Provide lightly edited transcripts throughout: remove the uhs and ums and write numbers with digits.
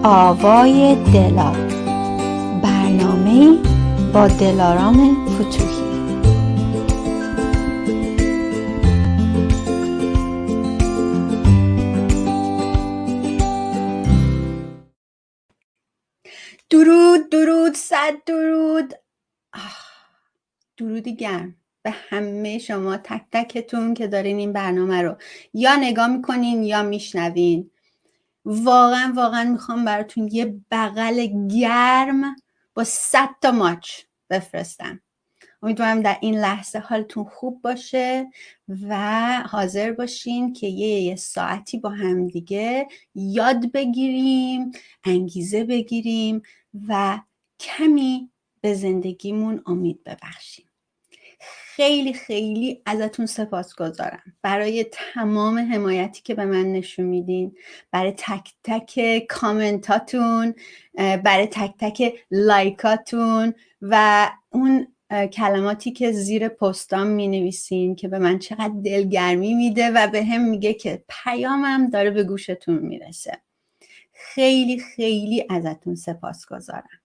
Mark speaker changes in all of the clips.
Speaker 1: آوای دلا، برنامه‌ای با دلارام فتوحی. درود صد درود. درودی گرم به همه شما تک تکتون که دارین این برنامه رو یا نگاه میکنین یا میشنوین. واقعا میخوام براتون یه بغل گرم با 100 تا ماچ بفرستم. امیدوارم در این لحظه حالتون خوب باشه و حاضر باشین که یه ساعتی با هم دیگه یاد بگیریم، انگیزه بگیریم و کمی به زندگیمون امید ببخشیم. خیلی ازتون سپاسگزارم برای تمام حمایتی که به من نشون میدین، برای تک تک کامنتاتون، برای تک تک لایکاتون و اون کلماتی که زیر پستام می نویسین که به من چقدر دلگرمی میده و به هم میگه که پیامم داره به گوشتون میرسه. خیلی ازتون سپاسگزارم.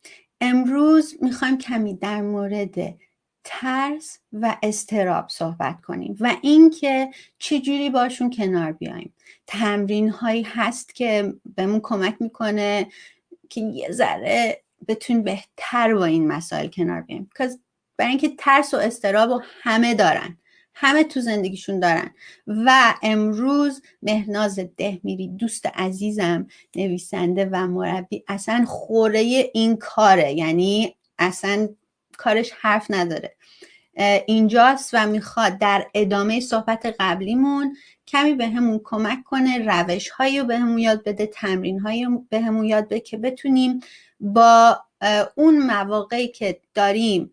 Speaker 1: امروز میخوایم کمی در مورد ترس و اضطراب صحبت کنیم و اینکه چجوری باشون کنار بیایم. تمرین هایی هست که بهمون کمک میکنه که یه ذره بتون بهتر با این مسائل کنار بیایم. برای اینکه ترس و اضطراب رو همه دارن، همه تو زندگیشون دارن و امروز مهناز دهمیری دوست عزیزم، نویسنده و مربی، اصلا خوره این کاره، یعنی اصلا کارش حرف نداره، اینجاست و میخواد در ادامه صحبت قبلیمون کمی به همون کمک کنه، روش هایی رو به همون یاد بده، تمرین هایی رو به همون یاد بده که بتونیم با اون مواقعی که داریم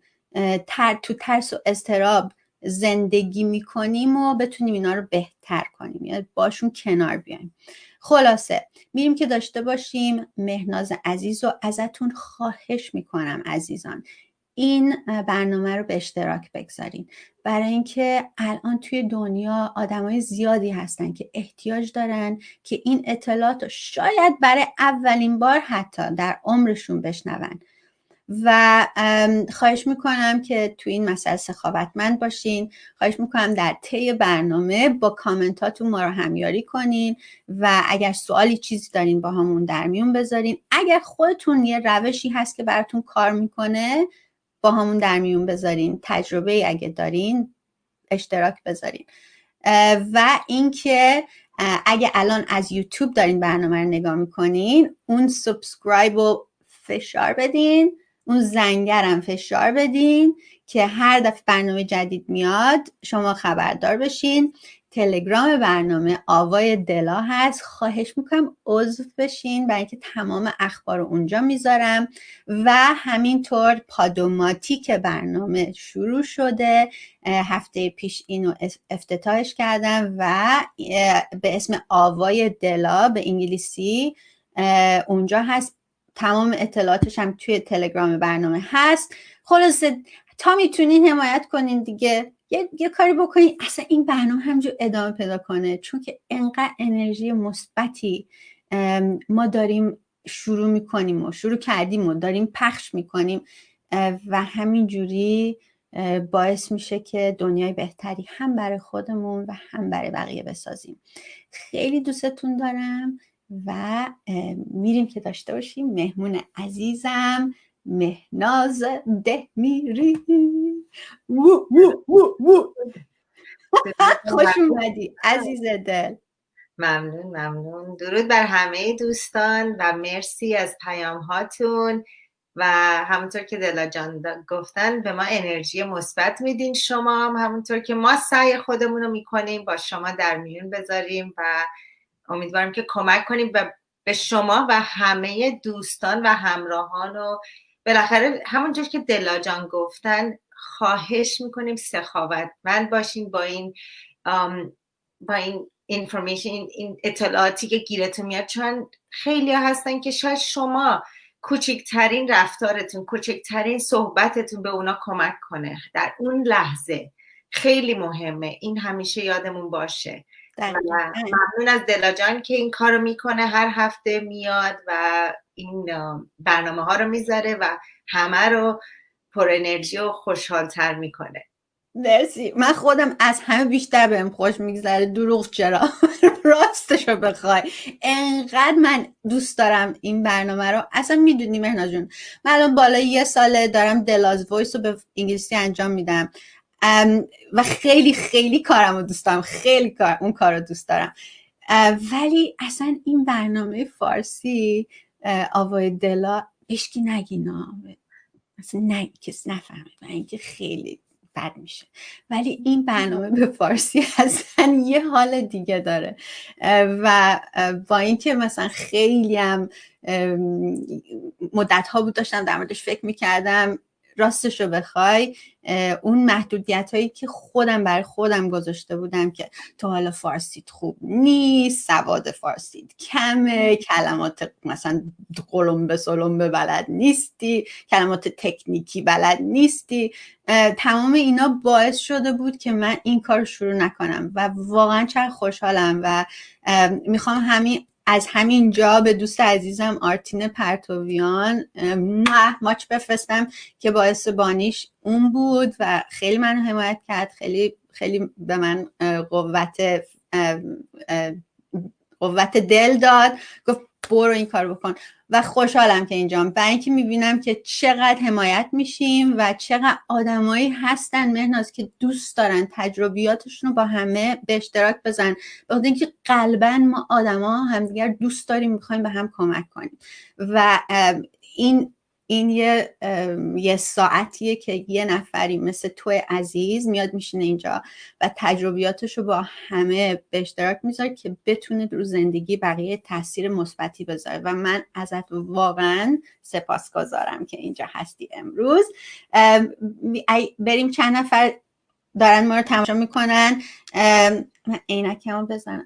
Speaker 1: تو ترس و اضطراب زندگی میکنیم و بتونیم اینا رو بهتر کنیم، یعنی باشون کنار بیایم. خلاصه میریم که داشته باشیم. مهناز عزیز رو ازتون خواهش میکنم عزیزان این برنامه رو به اشتراک بگذارین، برای اینکه الان توی دنیا آدمای زیادی هستن که احتیاج دارن که این اطلاعات رو شاید برای اولین بار حتی در عمرشون بشنون و خواهش میکنم که توی این مسئله سخاوتمند باشین. خواهش میکنم در طی برنامه با کامنتاتون ما رو همیاری کنین و اگر سوالی چیزی دارین با همون در میون بذارین. اگر خودتون یه روشی هست که براتون کار میکنه با همون در میون بذارین. تجربه اگه دارین اشتراک بذارین. و اینکه اگه الان از یوتیوب دارین برنامه رو نگاه میکنین، اون سابسکرایب رو فشار بدین، اون زنگرم فشار بدین که هر دفعه برنامه جدید میاد شما خبردار بشین. تلگرام برنامه آوای دلا هست، خواهش میکنم عضو بشین برای اینکه تمام اخبار رو اونجا میذارم و همینطور پادوماتیک برنامه شروع شده. هفته پیش اینو افتتاحش کردم و به اسم آوای دلا به انگلیسی اونجا هست. تمام اطلاعاتش هم توی تلگرام برنامه هست. خلاصه تا میتونین حمایت کنین دیگه، یه کاری بکنین اصلا این برنامه همینجور ادامه پیدا کنه، چون که انقدر انرژی مثبتی ما داریم شروع میکنیم و شروع کردیم و داریم پخش میکنیم و همینجوری باعث میشه که دنیای بهتری هم برای خودمون و هم برای بقیه بسازیم. خیلی دوستتون دارم و میریم که داشته باشیم مهمون عزیزم مهناز دهمیری. خوش اومدی عزیز دل.
Speaker 2: ممنون. درود بر همه دوستان و مرسی از پیام هاتون و همونطور که دلا جان گفتن به ما انرژی مثبت میدین. شما هم همونطور که ما سعی خودمون رو میکنیم با شما در میون بذاریم و امیدوارم که کمک کنیم به شما و همه دوستان و همراهان و بالاخره همونجور که دلا جان گفتن خواهش میکنیم سخاوتمند باشین با این اینفورمیشن، این اطلاعاتی که گیرتون میاد، چون خیلی ها هستن که شاید شما کوچکترین رفتارتون، کوچکترین صحبتتون به اونا کمک کنه در اون لحظه. خیلی مهمه این همیشه یادمون باشه
Speaker 1: دقیقاً.
Speaker 2: ممنون از دلا جان که این کارو میکنه، هر هفته میاد و این برنامه ها رو میذاره و همه رو پر انرژی و خوشحالتر میکنه.
Speaker 1: مرسی. من خودم از همه بیشتر بهم خوش میگذره. دروغ چرا؟ راستشو بخوای انقدر من دوست دارم این برنامه رو. اصلا میدونی مهناز جون، من الان بالای 1 ساله دارم دلاز وایس رو به انگلیسی انجام میدم و خیلی خیلی کارم رو دوست دارم، خیلی اون کار رو دوست دارم. ولی اصلا این برنامه فارسی آوای دلا هیچکی نگینا، اصلا کسی نفهمه و اینکه خیلی بد میشه. ولی این برنامه به فارسی اصلا یه حال دیگه داره و با اینکه مثلا خیلی هم مدت ها بود داشتم در موردش فکر میکردم، راستش رو بخوای اون محدودیت هایی که خودم برای خودم گذاشته بودم که تو حالا فارسیت خوب نیست، سواد فارسیت کمه، کلمات مثلا قلمبه سلمبه بلد نیستی، کلمات تکنیکی بلد نیستی، تمام اینا باعث شده بود که من این کار شروع نکنم و واقعا چقدر خوشحالم و میخوام از همین جا به دوست عزیزم آرتین پرتویان ماچ بفرستم که باعث بانیش اون بود و خیلی منو حمایت کرد، خیلی خیلی به من قوت دل داد، گفت برو این کار بکن و خوشحالم که اینجام، برای اینکه میبینم که چقدر حمایت میشیم و چقدر آدمایی هستن مهناز که دوست دارن تجربیاتشون رو با همه به اشتراک بزن، به خاطر اینکه قلبا ما آدما همدیگر دوست داریم، میخوایم به هم کمک کنیم و این یه ساعتیه که یه نفری مثل تو عزیز میاد میشینه اینجا و تجربیاتش رو با همه به اشتراک میذاره که بتونه رو زندگی بقیه تاثیر مثبتی بذاره و من ازت واقعا سپاسگزارم که اینجا هستی امروز. بریم چند نفر دارن ما رو تماشا میکنن. من عینکمو بزنم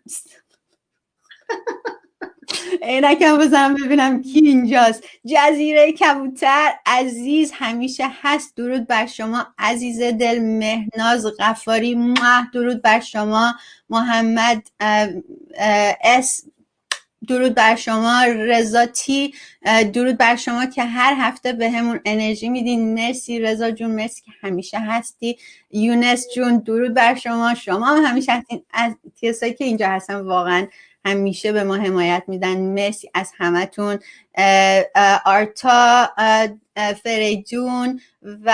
Speaker 1: عینکم بزنم ببینم کی اینجاست. جزیره کبوتر عزیز همیشه هست، درود بر شما عزیز دل. مهناز غفاری درود بر شما. محمد اس درود بر شما. رضاتی درود بر شما که هر هفته به همون انرژی میدین. مرسی رضا جون، مرسی که همیشه هستی. یونس جون درود بر شما، شما هم همیشه هستین. از کسایی که اینجا هستن واقعا همیشه به ما حمایت میدن، مرسی از همتون. آرتا فریجون و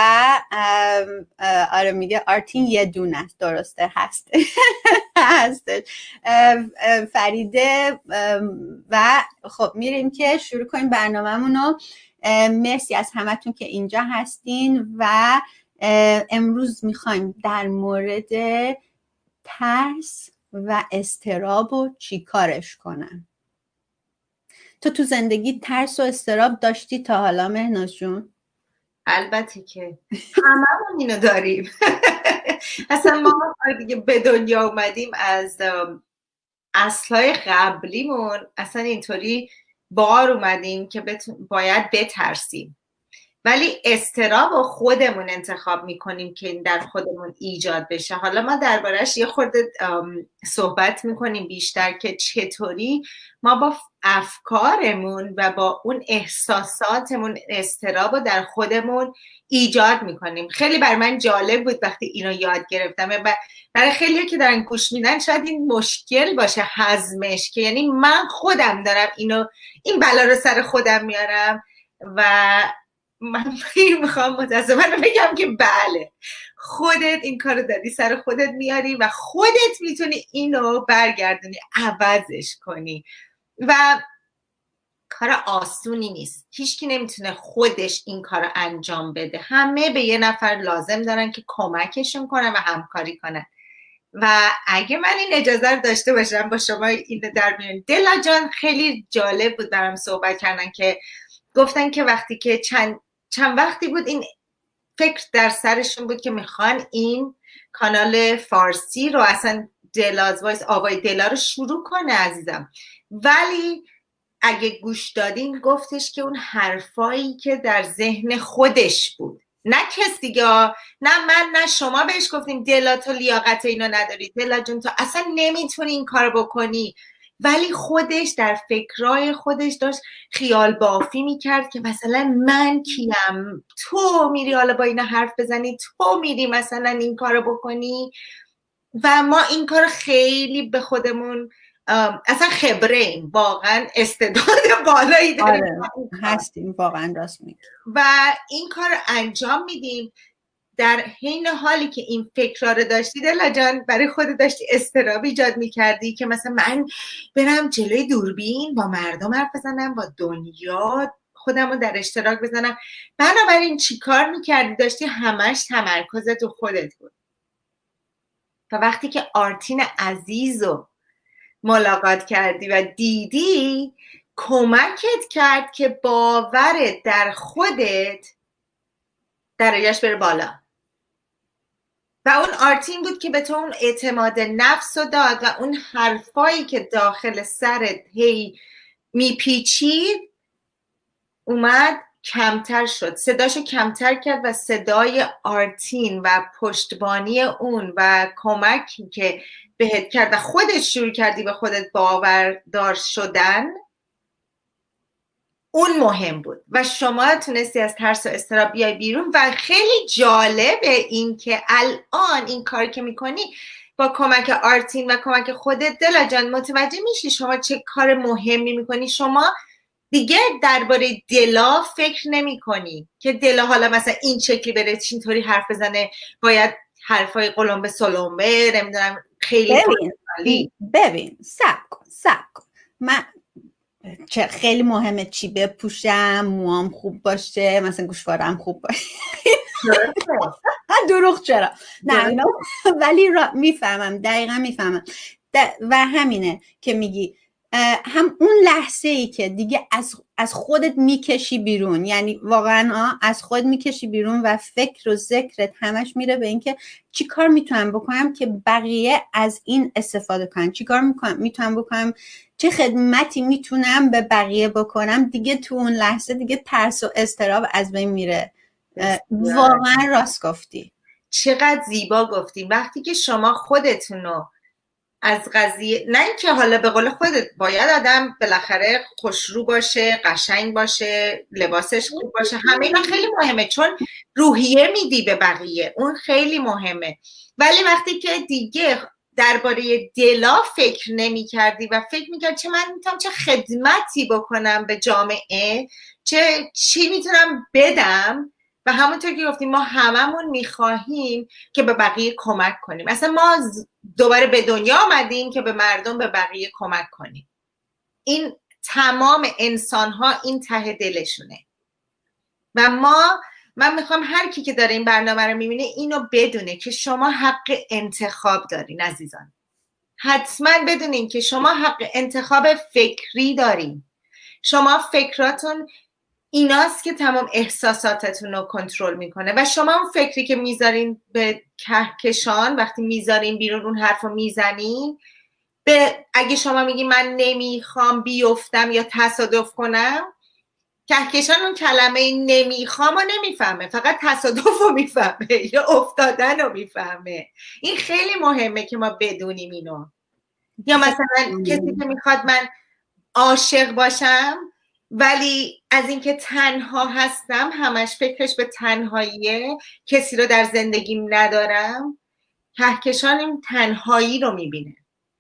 Speaker 1: آره میگه آرتین یه دونه است، درسته هستش. فریده و خب میریم که شروع کنیم برنامه‌مونو. مرسی از همتون که اینجا هستین و امروز میخوایم در مورد ترس و اضطراب و چی کارش کنم. تو زندگی ترس و اضطراب داشتی تا حالا مهناز جون؟
Speaker 2: البته که هممون اینو داریم. اصلا ما دیگه به دنیا اومدیم از اصلای قبلیمون اصلا اینطوری بار اومدیم که باید بترسیم، ولی اضطراب رو خودمون انتخاب میکنیم که این در خودمون ایجاد بشه. حالا ما درباره‌اش یه خورده صحبت میکنیم بیشتر که چطوری ما با افکارمون و با اون احساساتمون اضطراب رو در خودمون ایجاد میکنیم. خیلی برای من جالب بود وقتی اینو یاد گرفتم. برای خیلی که دارن گوش میدن شاید این مشکل باشه هضمش، که یعنی من خودم دارم این بلا رو سر خودم میارم و من میخوام متاسفانه بگم که بله، خودت این کارو داری سر خودت میاری و خودت میتونی اینو برگردونی، عوضش کنی و کار آسونی نیست. هیچکی نمیتونه خودش این کارو انجام بده، همه به یه نفر لازم دارن که کمکشون کنن و همکاری کنن. و اگه من این اجازه رو داشته باشم با شما این در میون، دلا جان خیلی جالب بود برام صحبت کردن که گفتن که وقتی که چند وقتی بود این فکر در سرشون بود که میخوان این کانال فارسی رو اصلا دلاز وایس آوای دلا رو شروع کنه عزیزم، ولی اگه گوش دادین گفتش که اون حرفایی که در ذهن خودش بود نه کس دیگه، نه من نه شما بهش گفتیم دلا تو لیاقت اینو نداری، دلا جون تو اصلا نمیتونی این کار بکنی، ولی خودش در فکرای خودش داشت خیال بافی میکرد که مثلا من کیم، تو میری حالا با اینا حرف بزنی، تو میری مثلا این کارو بکنی. و ما این کار خیلی به خودمون اصلا خبره ایم، واقعا استعداد بالایی داریم.
Speaker 1: آره هستیم، واقعا راست میگی.
Speaker 2: و این کار رو انجام میدیم در حین حالی که این فکرها رو داشتی دلا جان، برای خودت داشتی اضطراب ایجاد میکردی که مثلا من برم جلوی دوربین با مردم حرف بزنم، با دنیا خودم رو در اشتراک بزنم. بنابراین چی کار میکردی؟ داشتی همش تمرکزت رو خودت بود. و وقتی که آرتین عزیز رو ملاقات کردی و دیدی، کمکت کرد که باورت در خودت درجهش بره بالا. و اون آرتین بود که به تو اون اعتماد نفس رو داد و اون حرفایی که داخل سرت هی میپیچید اومد کمتر شد، صداشو کمتر کرد و صدای آرتین و پشتبانی اون و کمکی که بهت کرد و خودت شروع کردی به خودت باوردار شدن، اون مهم بود و شما تونستی از ترس و اضطراب بیای بیرون. و خیلی جالبه این که الان این کار که میکنی با کمک آرتین و کمک خودت دلا جان متوجه میشی شما چه کار مهمی میکنی. شما دیگه درباره دلا فکر نمی کنی که دلا حالا مثلا این شکلی بره، اینطوری حرف بزنه، باید حرفای قلمبه سلمبه، نمیدونم خیلی
Speaker 1: ببین سب کن من خیلی مهمه چی بپوشم، موام خوب باشه، مثلا گوشوارم خوب باشه. دروغ چرا؟ نه اینا ولی میفهمم، دقیقا میفهمم. و همینه که میگی هم اون لحظه ای که دیگه از خودت میکشی بیرون، یعنی واقعا از خود میکشی بیرون و فکر و ذکرت همش میره به اینکه چی کار میتونم بکنم که بقیه از این استفاده کنن، چی کار میتونم بکنم، چه خدمتی میتونم به بقیه بکنم. دیگه تو اون لحظه دیگه ترس و اضطراب از بین میره. واقعا راست گفتی،
Speaker 2: چقدر زیبا گفتی. وقتی که شما خودتونو از قضیه، نه اینکه حالا به قول خودت باید آدم بالاخره خوشرو باشه، قشنگ باشه، لباسش خوب باشه، همه اینا خیلی مهمه چون روحیه میدی به بقیه، اون خیلی مهمه. ولی وقتی که دیگه درباره دلا فکر نمی کردی و فکر میکرد چه من میتونم چه خدمتی بکنم به جامعه، چی میتونم بدم، و همونطور که گفتیم ما هممون میخواهیم که به بقیه کمک کنیم. اصلا ما دوباره به دنیا آمدیم که به مردم، به بقیه کمک کنیم. این تمام انسان ها این ته دلشونه. و من میخوام هر کی که داره این برنامه رو میبینه اینو بدونه که شما حق انتخاب دارین عزیزان. حتما بدونین که شما حق انتخاب فکری دارین. شما فکراتون ایناست که تمام احساساتتون رو کنترل میکنه و شما اون فکری که میذارین به کهکشان، وقتی میذارین بیرون اون حرف رو میزنین، اگه شما میگی من نمیخوام بیفتم یا تصادف کنم، کهکشان اون کلمه نمیخوام رو نمیفهمه، فقط تصادف رو میفهمه یا افتادن رو میفهمه. این خیلی مهمه که ما بدونیم اینو. یا مثلا کسی که میخواد من عاشق باشم ولی از اینکه تنها هستم همش فکرش به تنهاییه، کسی رو در زندگیم ندارم، کهکشان این تنهایی رو میبینه.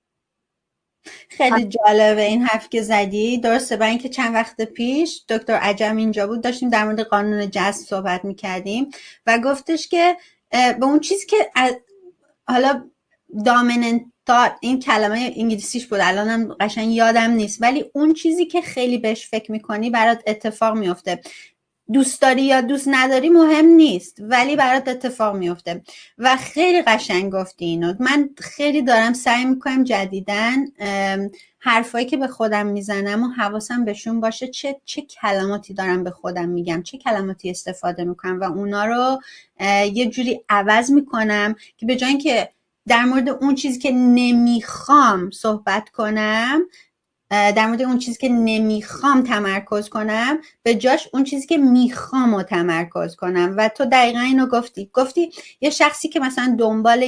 Speaker 1: خیلی جالبه این حرف که زدی. درسته، برای اینکه چند وقت پیش دکتر عجم اینجا بود، داشتیم در مورد قانون جذب صحبت میکردیم و گفتش که به اون چیزی که حالا دامیننت تا این کلمه انگلیسیش بود الانم قشنگ یادم نیست، ولی اون چیزی که خیلی بهش فکر میکنی برات اتفاق میفته. دوست داری یا دوست نداری مهم نیست، ولی برات اتفاق میفته. و خیلی قشنگ گفتی اینو. من خیلی دارم سعی میکنم جدیدن حرفایی که به خودم میزنم و حواسم بهشون باشه چه کلماتی دارم به خودم میگم، چه کلماتی استفاده میکنم و اونا رو یه جوری عوض میکنم که به جای اینکه در مورد اون چیزی که نمیخوام صحبت کنم، در مورد اون چیزی که نمیخوام تمرکز کنم، به جاش اون چیزی که میخوام رو تمرکز کنم. و تو دقیقا اینو گفتی یه شخصی که مثلا دنبال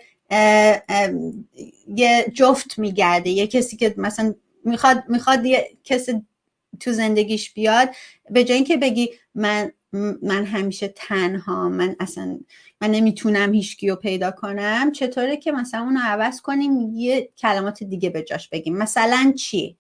Speaker 1: یه جفت میگرده، یه کسی که مثلا میخواد یه کسی تو زندگیش بیاد، به جای اینکه بگی من همیشه تنها، من نمیتونم هیچکی رو پیدا کنم، چطوره که مثلا اونو عوض کنیم، یه کلمات دیگه به جاش بگیم. مثلا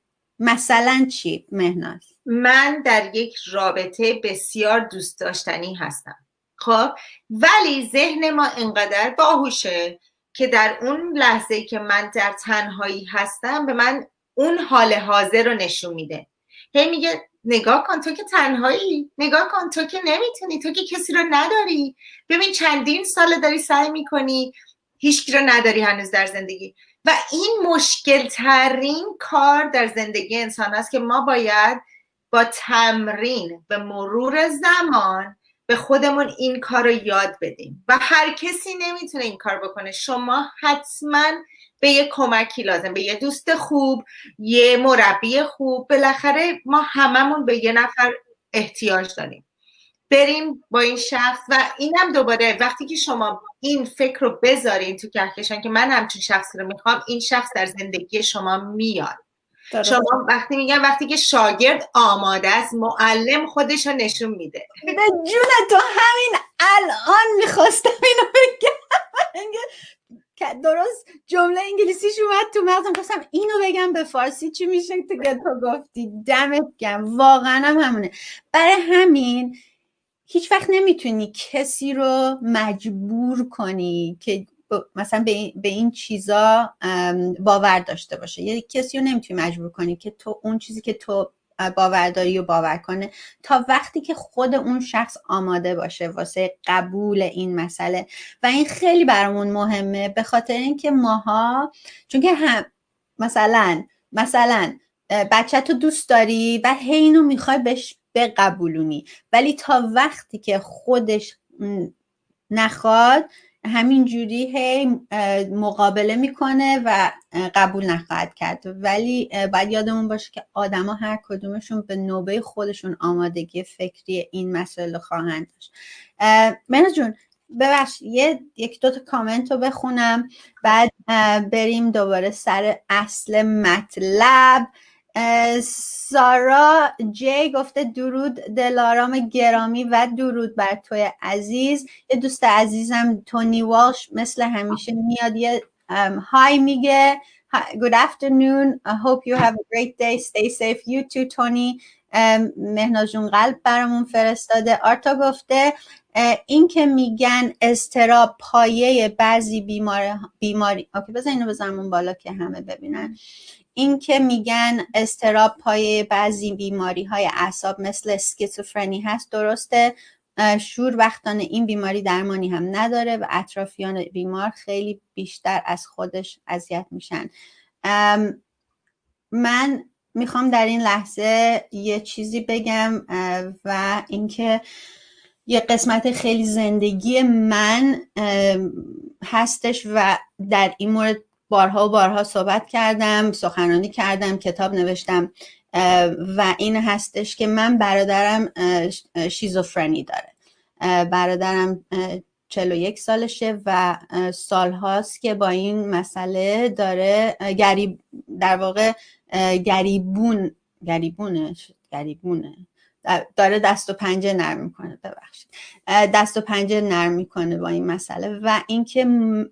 Speaker 1: چی مهناز؟
Speaker 2: من در یک رابطه بسیار دوست داشتنی هستم، خب، ولی ذهن ما اینقدر باهوشه که در اون لحظه‌ای که من در تنهایی هستم به من اون حال حاضر رو نشون میده. هی میگه نگاه کن تو که تنهایی، نگاه کن تو که نمیتونی، تو که کسی رو نداری، ببین چندین ساله داری سعی میکنی، هیچکی رو نداری هنوز در زندگی. و این مشکل ترین کار در زندگی انسان است که ما باید با تمرین به مرور زمان به خودمون این کار رو یاد بدیم و هر کسی نمیتونه این کار بکنه. شما حتما به یه کمکی لازم، به یه دوست خوب، یه مربی خوب، بالاخره ما هممون به یه نفر احتیاج داریم. بریم با این شخص. و اینم دوباره وقتی که شما این فکر رو بذارین تو کهکشان که من همچین شخصی رو میخوام، این شخص در زندگی شما میاد. شما وقتی میگم وقتی که شاگرد آماده است، معلم خودش رو نشون میده.
Speaker 1: به جون تو همین الان میخواستم اینو بگم، درست جمله انگلیسیش اومد تو مغزم، خواستم اینو بگم به فارسی چی میشه که تو گفتی. دمت گرم، واقعا هم همونه. برای همین هیچ وقت نمیتونی کسی رو مجبور کنی که مثلا به این چیزا باور داشته باشه. یه کسی رو نمیتونی مجبور کنی که تو اون چیزی که تو باورداری رو باور کنه، تا وقتی که خود اون شخص آماده باشه واسه قبول این مسئله. و این خیلی برامون مهمه، به خاطر اینکه ماها، چون که هم مثلا بچه تو دوست داری و هی اینو میخوای بهش بقبولونی، ولی تا وقتی که خودش نخواد همینجوری هی مقابله میکنه و قبول نخواهد کرد. ولی باید یادمون باشه که آدما هر کدومشون به نوبه خودشون آمادگی فکری این مسئله خواهند داشت. مهناز جون ببخش یک دو تا کامنت رو بخونم بعد بریم دوباره سر اصل مطلب. سارا جی گفته درود دلارام گرامی و درود بر توی عزیز. یه دوست عزیزم تونی والش مثل همیشه میاد یه های میگه. Good afternoon. I hope you have a great day. Stay safe. You too, Tony. مهناز جون قلب برامون فرستاده. آرتا گفته این که میگن اضطراب پایه بعضی بیماری اوکی بذار اینو بذارمون بالا که همه ببینن. این که میگن اضطراب پایه بعضی بیماری های اعصاب مثل اسکیزوفرنی هست درسته. شور وقتانه این بیماری درمانی هم نداره و اطرافیان بیمار خیلی بیشتر از خودش اذیت میشن. من میخوام در این لحظه یه چیزی بگم و اینکه یه قسمت خیلی زندگی من هستش و در این مورد بارها و بارها صحبت کردم، سخنرانی کردم، کتاب نوشتم و این هستش که من برادرم شیزوفرنی داره. برادرم 41 سالشه و سالهاست که با این مسئله داره در واقع گریبونه داره دست و پنجه نرم میکنه. ببخشید دست و پنجه نرم میکنه با این مسئله. و اینکه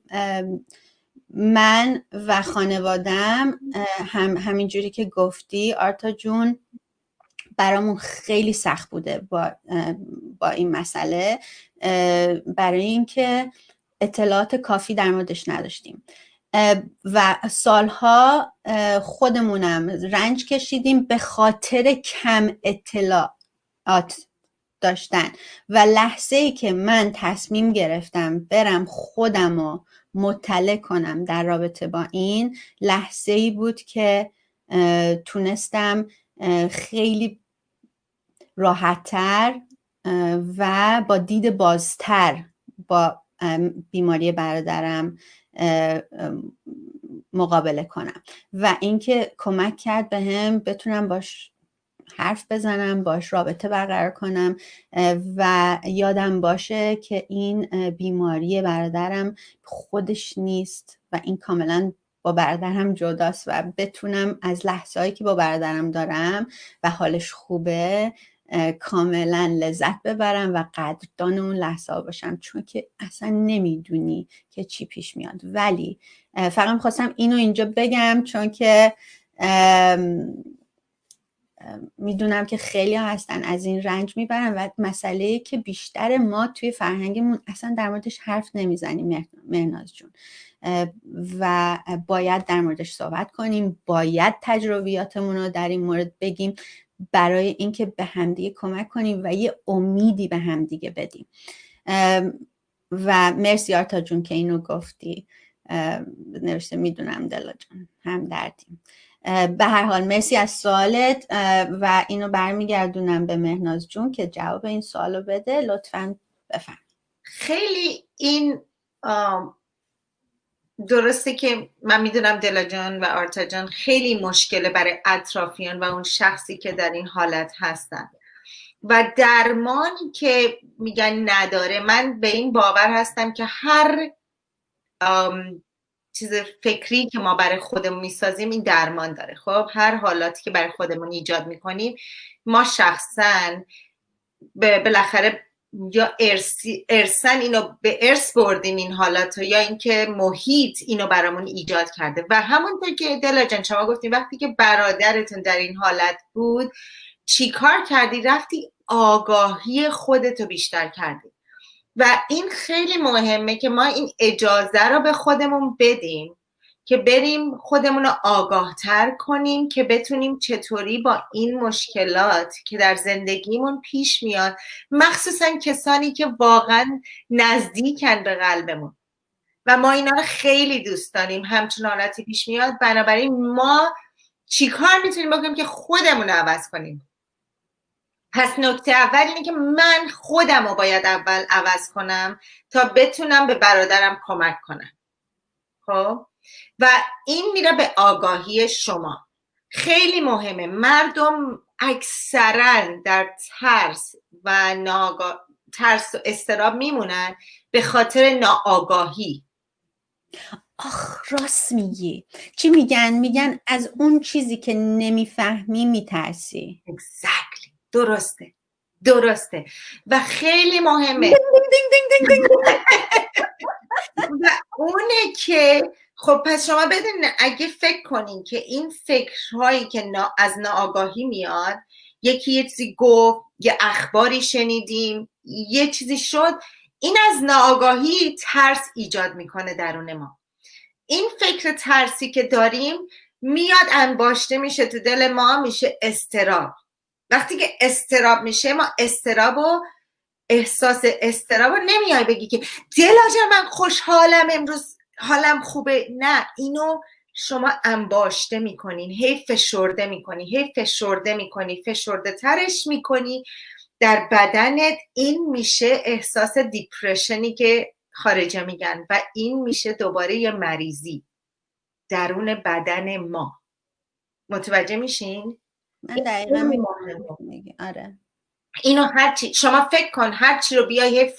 Speaker 1: من و خانوادم همینجوری که گفتی آرتا جون برامون خیلی سخت بوده با این مسئله، برای اینکه اطلاعات کافی در موردش نداشتیم و سالها خودمونم رنج کشیدیم به خاطر کم اطلاعات داشتن. و لحظه ای که من تصمیم گرفتم برم خودم رو مطلع کنم در رابطه با این، لحظه ای بود که تونستم خیلی راحت‌تر و با دید بازتر با بیماری برادرم مقابله کنم و اینکه کمک کرد بهم بتونم باش حرف بزنم، باش رابطه برقرار کنم و یادم باشه که این بیماری برادرم خودش نیست و این کاملا با برادرم جداست و بتونم از لحظه‌هایی که با برادرم دارم و حالش خوبه کاملا لذت ببرم و قدردان اون لحظه ها باشم، چون که اصلا نمیدونی که چی پیش میاد. ولی فقط میخواستم اینو اینجا بگم چون که میدونم که خیلی ها هستن از این رنج میبرن و مسئله که بیشتر ما توی فرهنگمون اصلا در موردش حرف نمیزنیم مهناز جون، و باید در موردش صحبت کنیم، باید تجربیاتمون رو در این مورد بگیم برای اینکه به همدیگه کمک کنیم و یه امیدی به همدیگه بدیم. و مرسی آرتا جون که اینو گفتی. نوشته میدونم دلا جان هم دردیم. به هر حال مرسی از سوالت و اینو برمیگردونم به مهناز جون که جواب این سوالو بده. لطفاً بفهم.
Speaker 2: خیلی این درسته که من میدونم دلا جان و آرتا جان خیلی مشکله برای اطرافیان و اون شخصی که در این حالت هستن و درمانی که میگن نداره. من به این باور هستم که هر چیز فکری که ما برای خودمون میسازیم این درمان داره. خب هر حالاتی که برای خودمون ایجاد میکنیم ما شخصا بالاخره یا ارثن اینو به ارث بردیم این حالات، یا اینکه محیط اینو برامون ایجاد کرده. و همونطور که دلا جان شما گفتیم وقتی که برادرتون در این حالت بود چی کار کردی؟ رفتی آگاهی خودتو بیشتر کردی و این خیلی مهمه که ما این اجازه رو به خودمون بدیم که بریم خودمون رو آگاه تر کنیم که بتونیم چطوری با این مشکلات که در زندگیمون پیش میاد، مخصوصا کسانی که واقعا نزدیکن به قلبمون و ما اینا رو خیلی دوست داریم، همچون حالتی پیش میاد. بنابراین ما چیکار میتونیم بکنیم که خودمون رو عوض کنیم؟ پس نکته اول اینه که من خودم رو باید اول عوض کنم تا بتونم به برادرم کمک کنم. خب و این میره به آگاهی شما. خیلی مهمه. مردم اکثرا در ترس و ترس و اضطراب میمونن به خاطر ناآگاهی.
Speaker 1: آخ راست میگی. چی میگن؟ میگن از اون چیزی که نمیفهمی میترسی.
Speaker 2: exactly. درسته و خیلی مهمه. و اونه که خب پس شما بدونید اگه فکر کنین که این فکرهایی که از ناآگاهی میاد، یکی یه چیزی گفت، یه اخباری شنیدیم، یه چیزی شد، این از ناآگاهی ترس ایجاد میکنه درون ما. این فکر ترسی که داریم میاد انباشته میشه تو دل ما، میشه اضطراب. وقتی که اضطراب میشه ما احساس اضطراب رو نمیای بگی که دلا جان من خوشحالم امروز حالم خوبه. نه، اینو شما انباشته میکنین، هی فشرده میکنی، فشرده ترش میکنی در بدنت. این میشه احساس دیپرشنی که خارجه میگن و این میشه دوباره یه مریضی درون بدن ما. متوجه میشین؟
Speaker 1: من دقیقا میگم. آره
Speaker 2: اینو هرچی شما فکر کن، هرچی رو بیای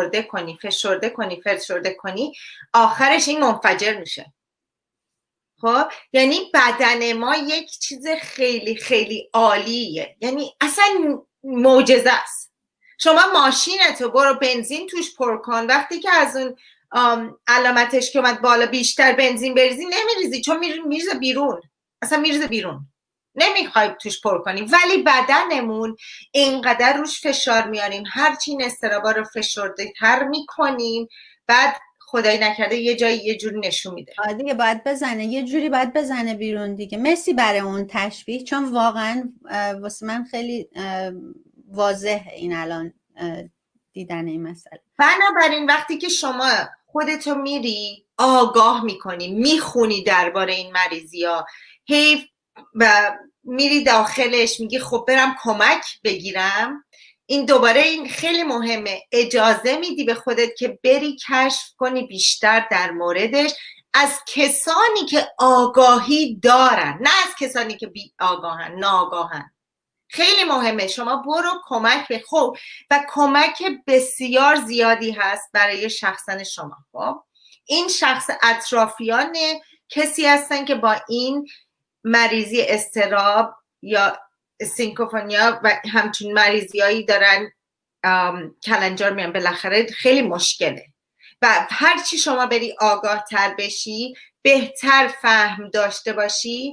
Speaker 2: فشرده کنی آخرش این منفجر میشه. خب یعنی بدن ما یک چیز خیلی خیلی عالیه، یعنی اصلا معجزه است. شما ماشینتو برو بنزین توش پر کن، وقتی که از اون علامتش که اومد بالا بیشتر بنزین بریزی نمیریزی، چون میریزه بیرون، اصلا میریزه بیرون، نمیخوای توش پر کنیم. ولی بدنمون اینقدر روش فشار میاریم، هرچی این استرابا رو فشرده تر میکنیم، بعد خدای نکرده یه جایی یه جوری نشون میده.
Speaker 1: دیگه باید بزنه، یه جوری باید بزنه بیرون دیگه. مرسی برای اون تشبیه، چون واقعا واسه من خیلی واضحه این الان دیدن این مسئله.
Speaker 2: بنابراین وقتی که شما خودتو میری آگاه میکنی، میخونی درباره این مریضی ها، هی و میری داخلش میگی خب برم کمک بگیرم، این دوباره این خیلی مهمه، اجازه میدی به خودت که بری کشف کنی بیشتر در موردش از کسانی که آگاهی دارن، نه از کسانی که بی آگاهن، ناآگاهن. خیلی مهمه شما برو کمک به خب و کمک بسیار زیادی هست برای شخصن شما. خب این شخص اطرافیان کسی هستن که با این مریضی اضطراب یا سینکوفونیا و همچین مریضیایی دارن کلنجار میان، بالاخره خیلی مشکله و هرچی شما بری آگاه تر بشی، بهتر فهم داشته باشی،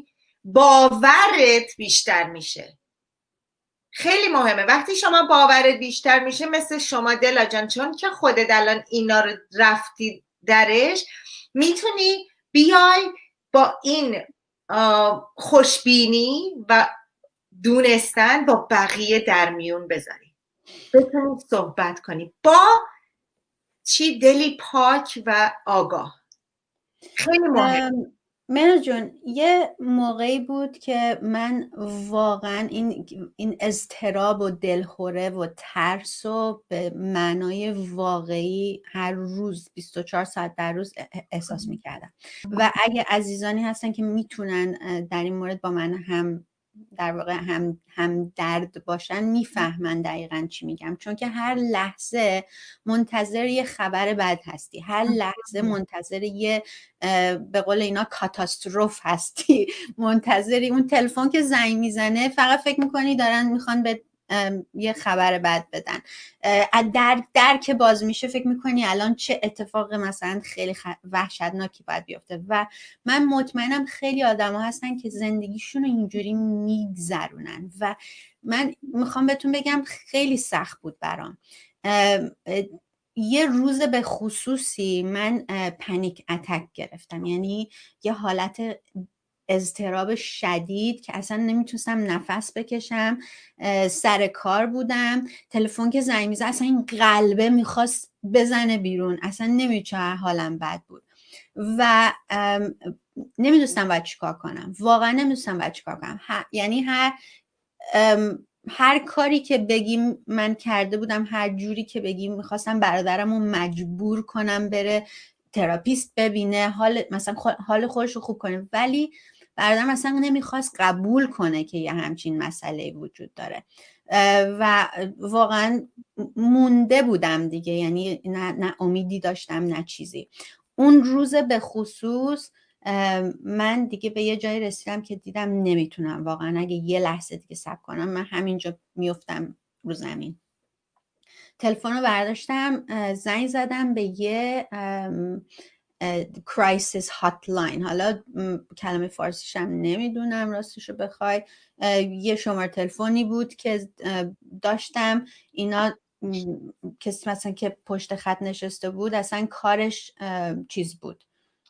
Speaker 2: باورت بیشتر میشه. خیلی مهمه وقتی شما باورت بیشتر میشه، مثل شما دلا جان، چون که خودت الان اینا رو رفتی درش، میتونی بیای با این خوشبینی و دونستن با بقیه در میون بذاری، بتونی صحبت کنی با دلی پاک و آگاه. خیلی مهم.
Speaker 1: مهناز جون، یه موقعی بود که من واقعا این اضطراب و دلخوره و ترس رو به معنای واقعی هر روز 24 ساعت در روز احساس میکردم و اگه عزیزانی هستن که میتونن در این مورد با من در واقع هم درد باشن، میفهمن دقیقا چی میگم، چون که هر لحظه منتظر یه خبر بد هستی، هر لحظه منتظر یه به قول اینا کاتاستروف هستی، منتظری اون تلفن که زنگ میزنه فقط فکر میکنی دارن میخوان به یه خبر بد بدن. در که باز میشه فکر میکنی الان چه اتفاق مثلا خیلی وحشتناکی باید بیفته و من مطمئنم خیلی آدما هستن که زندگیشون رو اینجوری میگذرونن و من میخوام بهتون بگم خیلی سخت بود برام. یه روز به خصوصی من پنیک اتک گرفتم، یعنی یه حالت اضطراب شدید که اصلا نمیتونستم نفس بکشم. سر کار بودم، تلفن که زنگ میزد اصلا این قلبه میخواست بزنه بیرون، اصلا نمیدونم حالم بد بود و نمیدونستم باید چیکار کنم، واقعا نمیدونستم باید چیکار کنم. یعنی هر کاری که بگیم من کرده بودم، هر جوری که بگیم میخواستم برادرم رو مجبور کنم بره تراپیست ببینه، مثلا حال خودش رو خوب کنه، ولی برادرم مثلا نمیخواست قبول کنه که یه همچین مسئله وجود داره و واقعا مونده بودم دیگه، یعنی نه امیدی داشتم نه چیزی. اون روز به خصوص من دیگه به یه جایی رسیدم که دیدم نمیتونم واقعا، اگه یه لحظه دیگه صبر کنم من همینجا میفتم رو زمین. تلفن رو برداشتم، زنگ زدم به یه کرایسیس هاتلاین، حالا کلمه فارسیش هم نمیدونم راستشو بخوای، یه شماره تلفنی بود که داشتم. اینا کسی مثلا که پشت خط نشسته بود اصلا کارش چیز بود،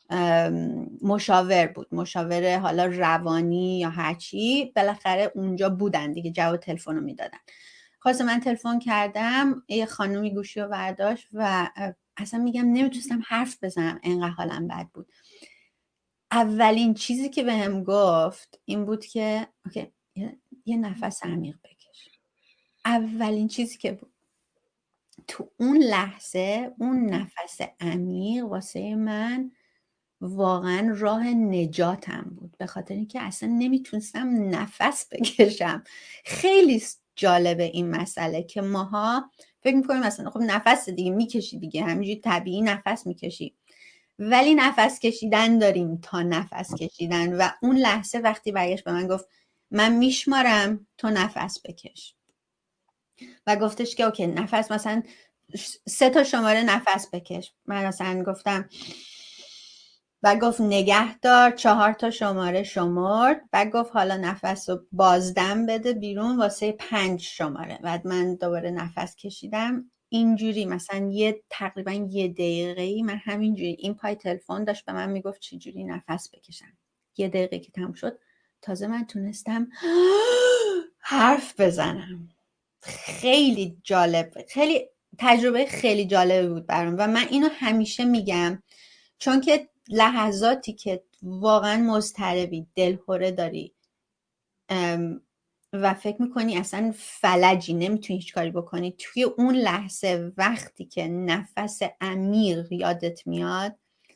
Speaker 1: مشاور بود، مشاور حالا روانی یا هرچی، بالاخره اونجا بودن دیگه، جواب تلفن رو میدادن. خواستم من تلفن کردم، یه خانومی گوشی رو برداشت و اصلا میگم نمیتونستم حرف بزنم، انقدر حالم بد بود. اولین چیزی که بهم گفت این بود که اوکی یه نفس عمیق بکش. اولین چیزی که بود تو اون لحظه، اون نفس عمیق واسه من واقعا راه نجاتم بود، به خاطر اینکه اصلا نمیتونستم نفس بکشم. خیلی جالبه این مسئله که ماها فکر میکنیم مثلا خب نفس دیگه میکشی دیگه، همینجوری طبیعی نفس میکشی، ولی نفس کشیدن داریم تا نفس کشیدن. و اون لحظه وقتی برگشت به من گفت من میشمارم تو نفس بکش و گفتش که اوکی نفس مثلا 3 شماره نفس بکش. من مثلا گفتم و گفت نگه دار، 4 شماره شمرد و گفت حالا نفس رو بازدم بده بیرون واسه 5 شماره. بعد من دوباره نفس کشیدم اینجوری، مثلا تقریبا 1 دقیقه‌ای من همینجوری این پای تلفن داشت به من میگفت چجوری نفس بکشم. 1 دقیقه که تموم شد تازه من تونستم حرف بزنم. خیلی جالب، خیلی تجربه خیلی جالب بود برام و من اینو همیشه میگم، چون که لحظاتی که واقعا مضطربی، دلهوره داری، و فکر میکنی اصلا فلجی، نمیتونی هیچ کاری بکنی، توی اون لحظه وقتی که نفس عمیق یادت میاد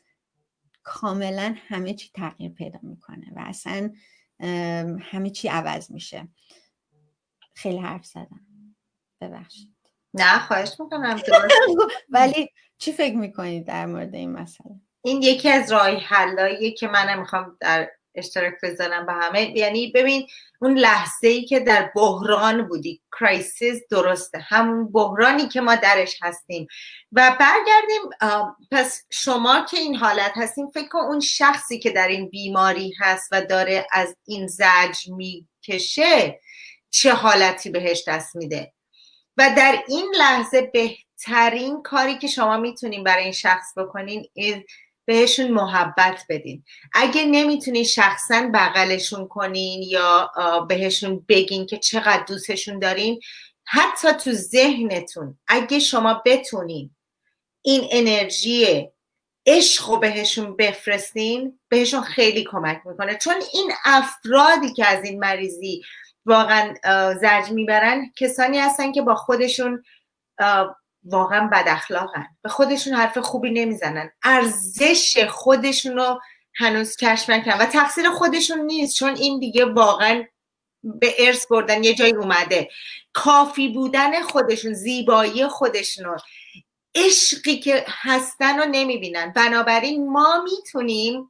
Speaker 1: کاملا همه چی تغییر پیدا میکنه و اصلا همه چی عوض میشه. خیلی حرف زدم، ببخشید.
Speaker 2: نه خواهش میکنم، درست.
Speaker 1: ولی چی فکر میکنید در مورد این مسئله؟
Speaker 2: این یکی از راه حلاییه که منم میخوام در اشتراک بذارم با همه. یعنی ببین اون لحظه ای که در بحران بودی، کرایسیس، درسته، همون بحرانی که ما درش هستیم و برگردیم. پس شما که این حالت هستیم، فکر کن اون شخصی که در این بیماری هست و داره از این زجر میکشه چه حالتی بهش دست میده. و در این لحظه بهترین کاری که شما میتونین برای این شخص بکنین بهشون محبت بدین. اگه نمیتونین شخصا بغلشون کنین یا بهشون بگین که چقدر دوستشون دارین، حتی تو ذهنتون اگه شما بتونین این انرژی عشق رو بهشون بفرستین، بهشون خیلی کمک میکنه. چون این افرادی که از این مریضی واقعا زجر میبرن کسانی هستن که با خودشون واقعا بد اخلاقن، به خودشون حرف خوبی نمیزنن، ارزش خودشون رو هنوز کشف نکردن و تقصیر خودشون نیست، چون این دیگه واقعا به ارث بردن، یه جایی اومده. کافی بودن خودشون، زیبایی خودشون، عشقی که هستن رو نمیبینن. بنابراین ما میتونیم،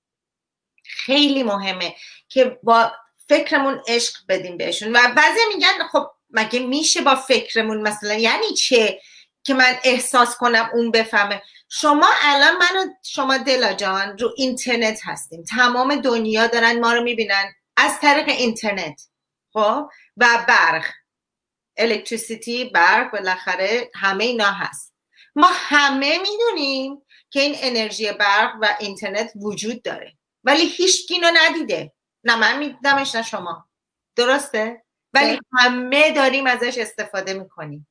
Speaker 2: خیلی مهمه که با فکرمون عشق بدیم بهشون. و بعضی میگن خب مگه میشه با فکرمون، مثلا یعنی چه که من احساس کنم اون بفهمه؟ شما الان شما دلا جان رو اینترنت هستیم، تمام دنیا دارن ما رو میبینن از طریق اینترنت، خب، و برق، الکتریسیتی، برق، بالاخره همه اینا هست. ما همه میدونیم که این انرژی برق و اینترنت وجود داره، ولی هیچکی اینو ندیده، نه من میدیدمش نه شما، درسته؟ ولی همه داریم ازش استفاده میکنیم.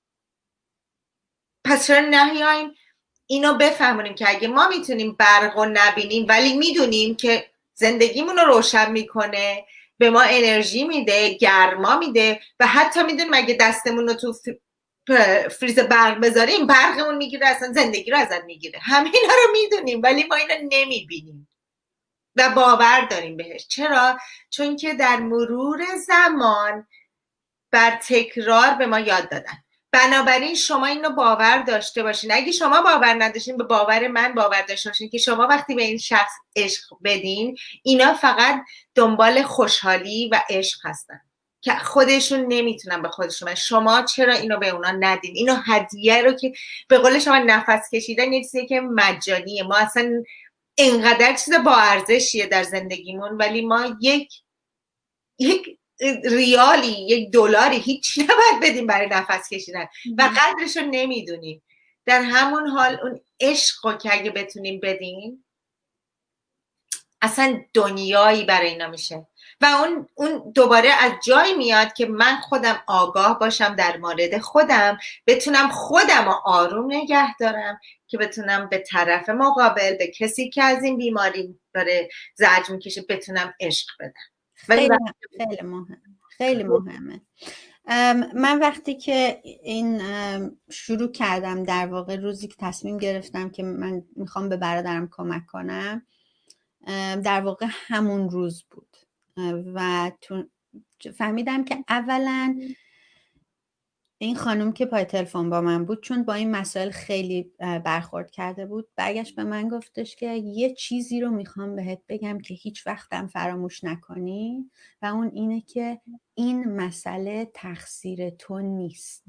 Speaker 2: پس چرا نهیایم اینو بفهمونیم که اگه ما میتونیم برق رو نبینیم ولی میدونیم که زندگیمون رو روشن میکنه، به ما انرژی میده، گرما میده، و حتی میدونیم اگه دستمون رو تو فریز برق بذاریم برقمون میگیره، اصلا زندگی رو ازت میگیره. همه اینا رو میدونیم ولی ما اینا نمیبینیم و باور داریم بهش. چرا؟ چون که در مرور زمان بر تکرار به ما یاد دادن. بنابراین شما اینو باور داشته باشین. اگه شما باور نداشتین، به باور من باور داشته باشین که شما وقتی به این شخص عشق بدین، اینا فقط دنبال خوشحالی و عشق هستن که خودشون نمیتونن به خودشون. شما چرا اینو به اونا ندین؟ اینو هدیه رو که به قول شما نفس کشیدن یه چیزی که مجانیه. ما اصلا اینقدر چیز با ارزشیه در زندگیمون، ولی ما یک ریالی، یک دلاری هیچی نباید بدیم برای نفس کشیدن و قدرش رو نمیدونیم. در همون حال اون عشق رو که اگه بتونیم بدیم، اصلا دنیایی برای اینا میشه. و اون دوباره از جایی میاد که من خودم آگاه باشم در مورد خودم، بتونم خودم رو آروم نگه دارم که بتونم به طرف مقابل، به کسی که از این بیماری داره زجر میکشه، بتونم عشق بدم.
Speaker 1: خیلی مهم، خیلی مهمه. من وقتی که این شروع کردم، در واقع روزی که تصمیم گرفتم که من میخوام به برادرم کمک کنم، در واقع همون روز بود و فهمیدم که اولا این خانم که پای تلفن با من بود، چون با این مسائل خیلی برخورد کرده بود، برگشت به من گفتش که یه چیزی رو میخوام بهت بگم که هیچ وقتم فراموش نکنی، و اون اینه که این مسئله تقصیر تو نیست.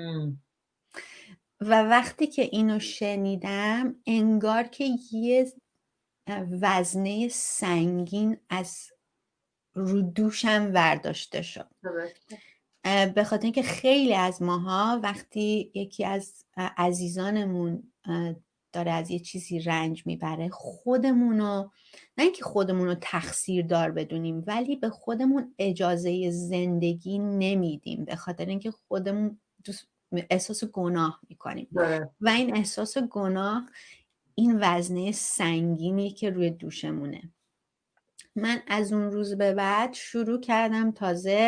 Speaker 1: و وقتی که اینو شنیدم، انگار که یه وزنه سنگین از رو دوشم ورداشته شد. به خاطر اینکه خیلی از ماها وقتی یکی از عزیزانمون داره از یه چیزی رنج میبره، خودمونو، نه اینکه خودمونو تقصیر دار بدونیم، ولی به خودمون اجازه زندگی نمیدیم، به خاطر اینکه خودمون احساس گناه میکنیم. و این احساس گناه این وزنه سنگینی که روی دوشمونه. من از اون روز به بعد شروع کردم تازه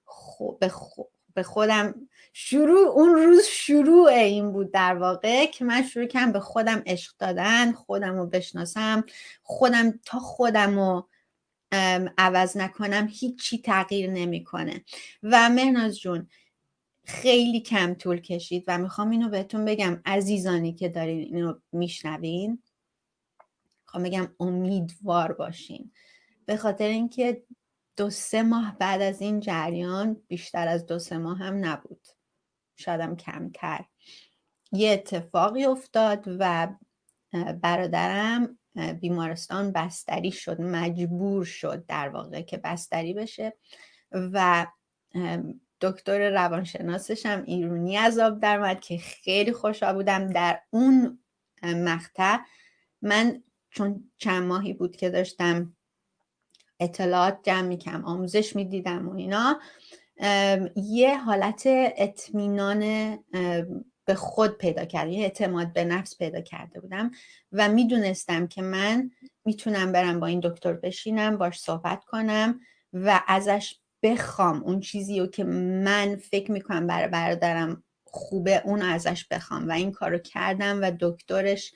Speaker 1: به خودم اون روز شروع این بود در واقع که من شروع کردم به خودم عشق دادن، خودم رو بشناسم، تا خودم رو عوض نکنم هیچی تغییر نمیکنه. و مهناز جون خیلی کم طول کشید و میخوام اینو بهتون بگم عزیزانی که دارین اینو میشنوین، میخوام بگم امیدوار باشین، به خاطر اینکه 2-3 ماه بعد از این جریان، بیشتر از 2-3 ماه هم نبود، شایدم کمتر، یه اتفاقی افتاد و برادرم بیمارستان بستری شد، مجبور شد در واقع که بستری بشه و دکتر روانشناسش هم ایرونی از آب در اومد که خیلی خوشحال بودم. در اون مقطع من چون چند ماهی بود که داشتم اطلاعات جمع میکنم، آموزش میدیدم و اینا، یه حالت اطمینان به خود پیدا کردم، یه اعتماد به نفس پیدا کرده بودم و میدونستم که من میتونم برم با این دکتر بشینم باش صحبت کنم و ازش بخوام اون چیزی رو که من فکر میکنم برای برادرم خوبه اون ازش بخوام و این کارو کردم و دکترش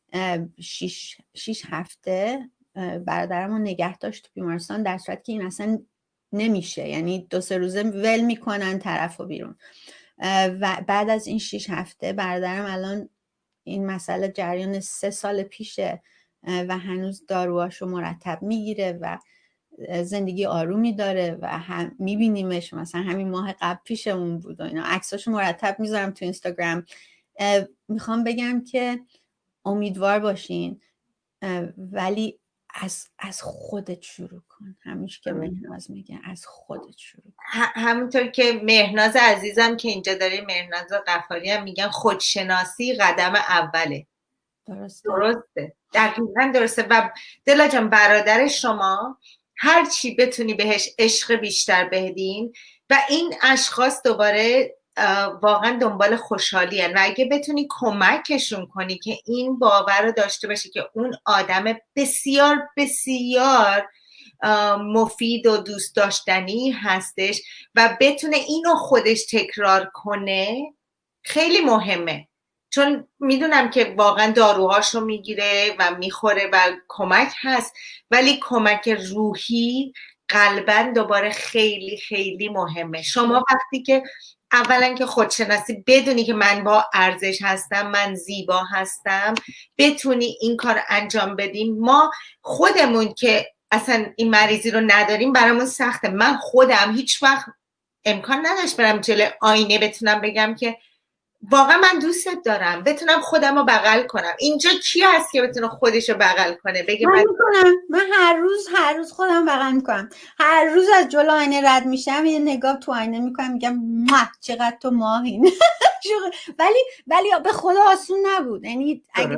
Speaker 1: 6 هفته برادرم رو نگه داشت تو بیمارستان، در صورت که این اصلا نمیشه، یعنی 2-3 روزه ول میکنن طرف رو بیرون. و بعد از این 6 هفته برادرم الان این مسئله جریان 3 سال پیشه و هنوز داروهاشو مرتب میگیره و زندگی آرومی داره و هم میبینیمش، مثلا همین ماه قبل پیشمون بود و اینا، عکساشو مرتب میذارم تو اینستاگرام. میخوام بگم که امیدوار باشین، ولی از خودت شروع کن، همیشه که مهناز میگه از خودت شروع کن.
Speaker 2: همونطور که مهناز عزیزم که اینجا داره، مهناز غفاری هم میگن خودشناسی قدم اوله. درسته، دقیقا درسته. و دلا جان برادر شما هر چی بتونی بهش عشق بیشتر بدین و این اشخاص دوباره واقعا دنبال خوشحالی هن. و اگه بتونی کمکشون کنی که این باور رو داشته باشه که اون آدم بسیار بسیار مفید و دوست داشتنی هستش و بتونه اینو خودش تکرار کنه، خیلی مهمه. چون میدونم که واقعا داروهاشو میگیره و میخوره و کمک هست، ولی کمک روحی قلباً دوباره خیلی خیلی مهمه. شما وقتی که اولا که خودشناسی بدونی که من با ارزش هستم، من زیبا هستم، بتونی این کار انجام بدیم. ما خودمون که اصلا این مریضی رو نداریم برامون سخته. من خودم هیچ وقت امکان نداشت برم جلوی آینه بتونم بگم که واقعا من دوستت دارم، بتونم خودم رو بغل کنم. اینجا کی هست که بتونه خودش رو بغل کنه بگه
Speaker 1: من هر روز خودم بغل میکنم، هر روز از جلو آینه رد میشم یه نگاه تو آینه میکنم، میگم چقدر تو ماهین. ولی به خدا آسون نبود، یعنی اگه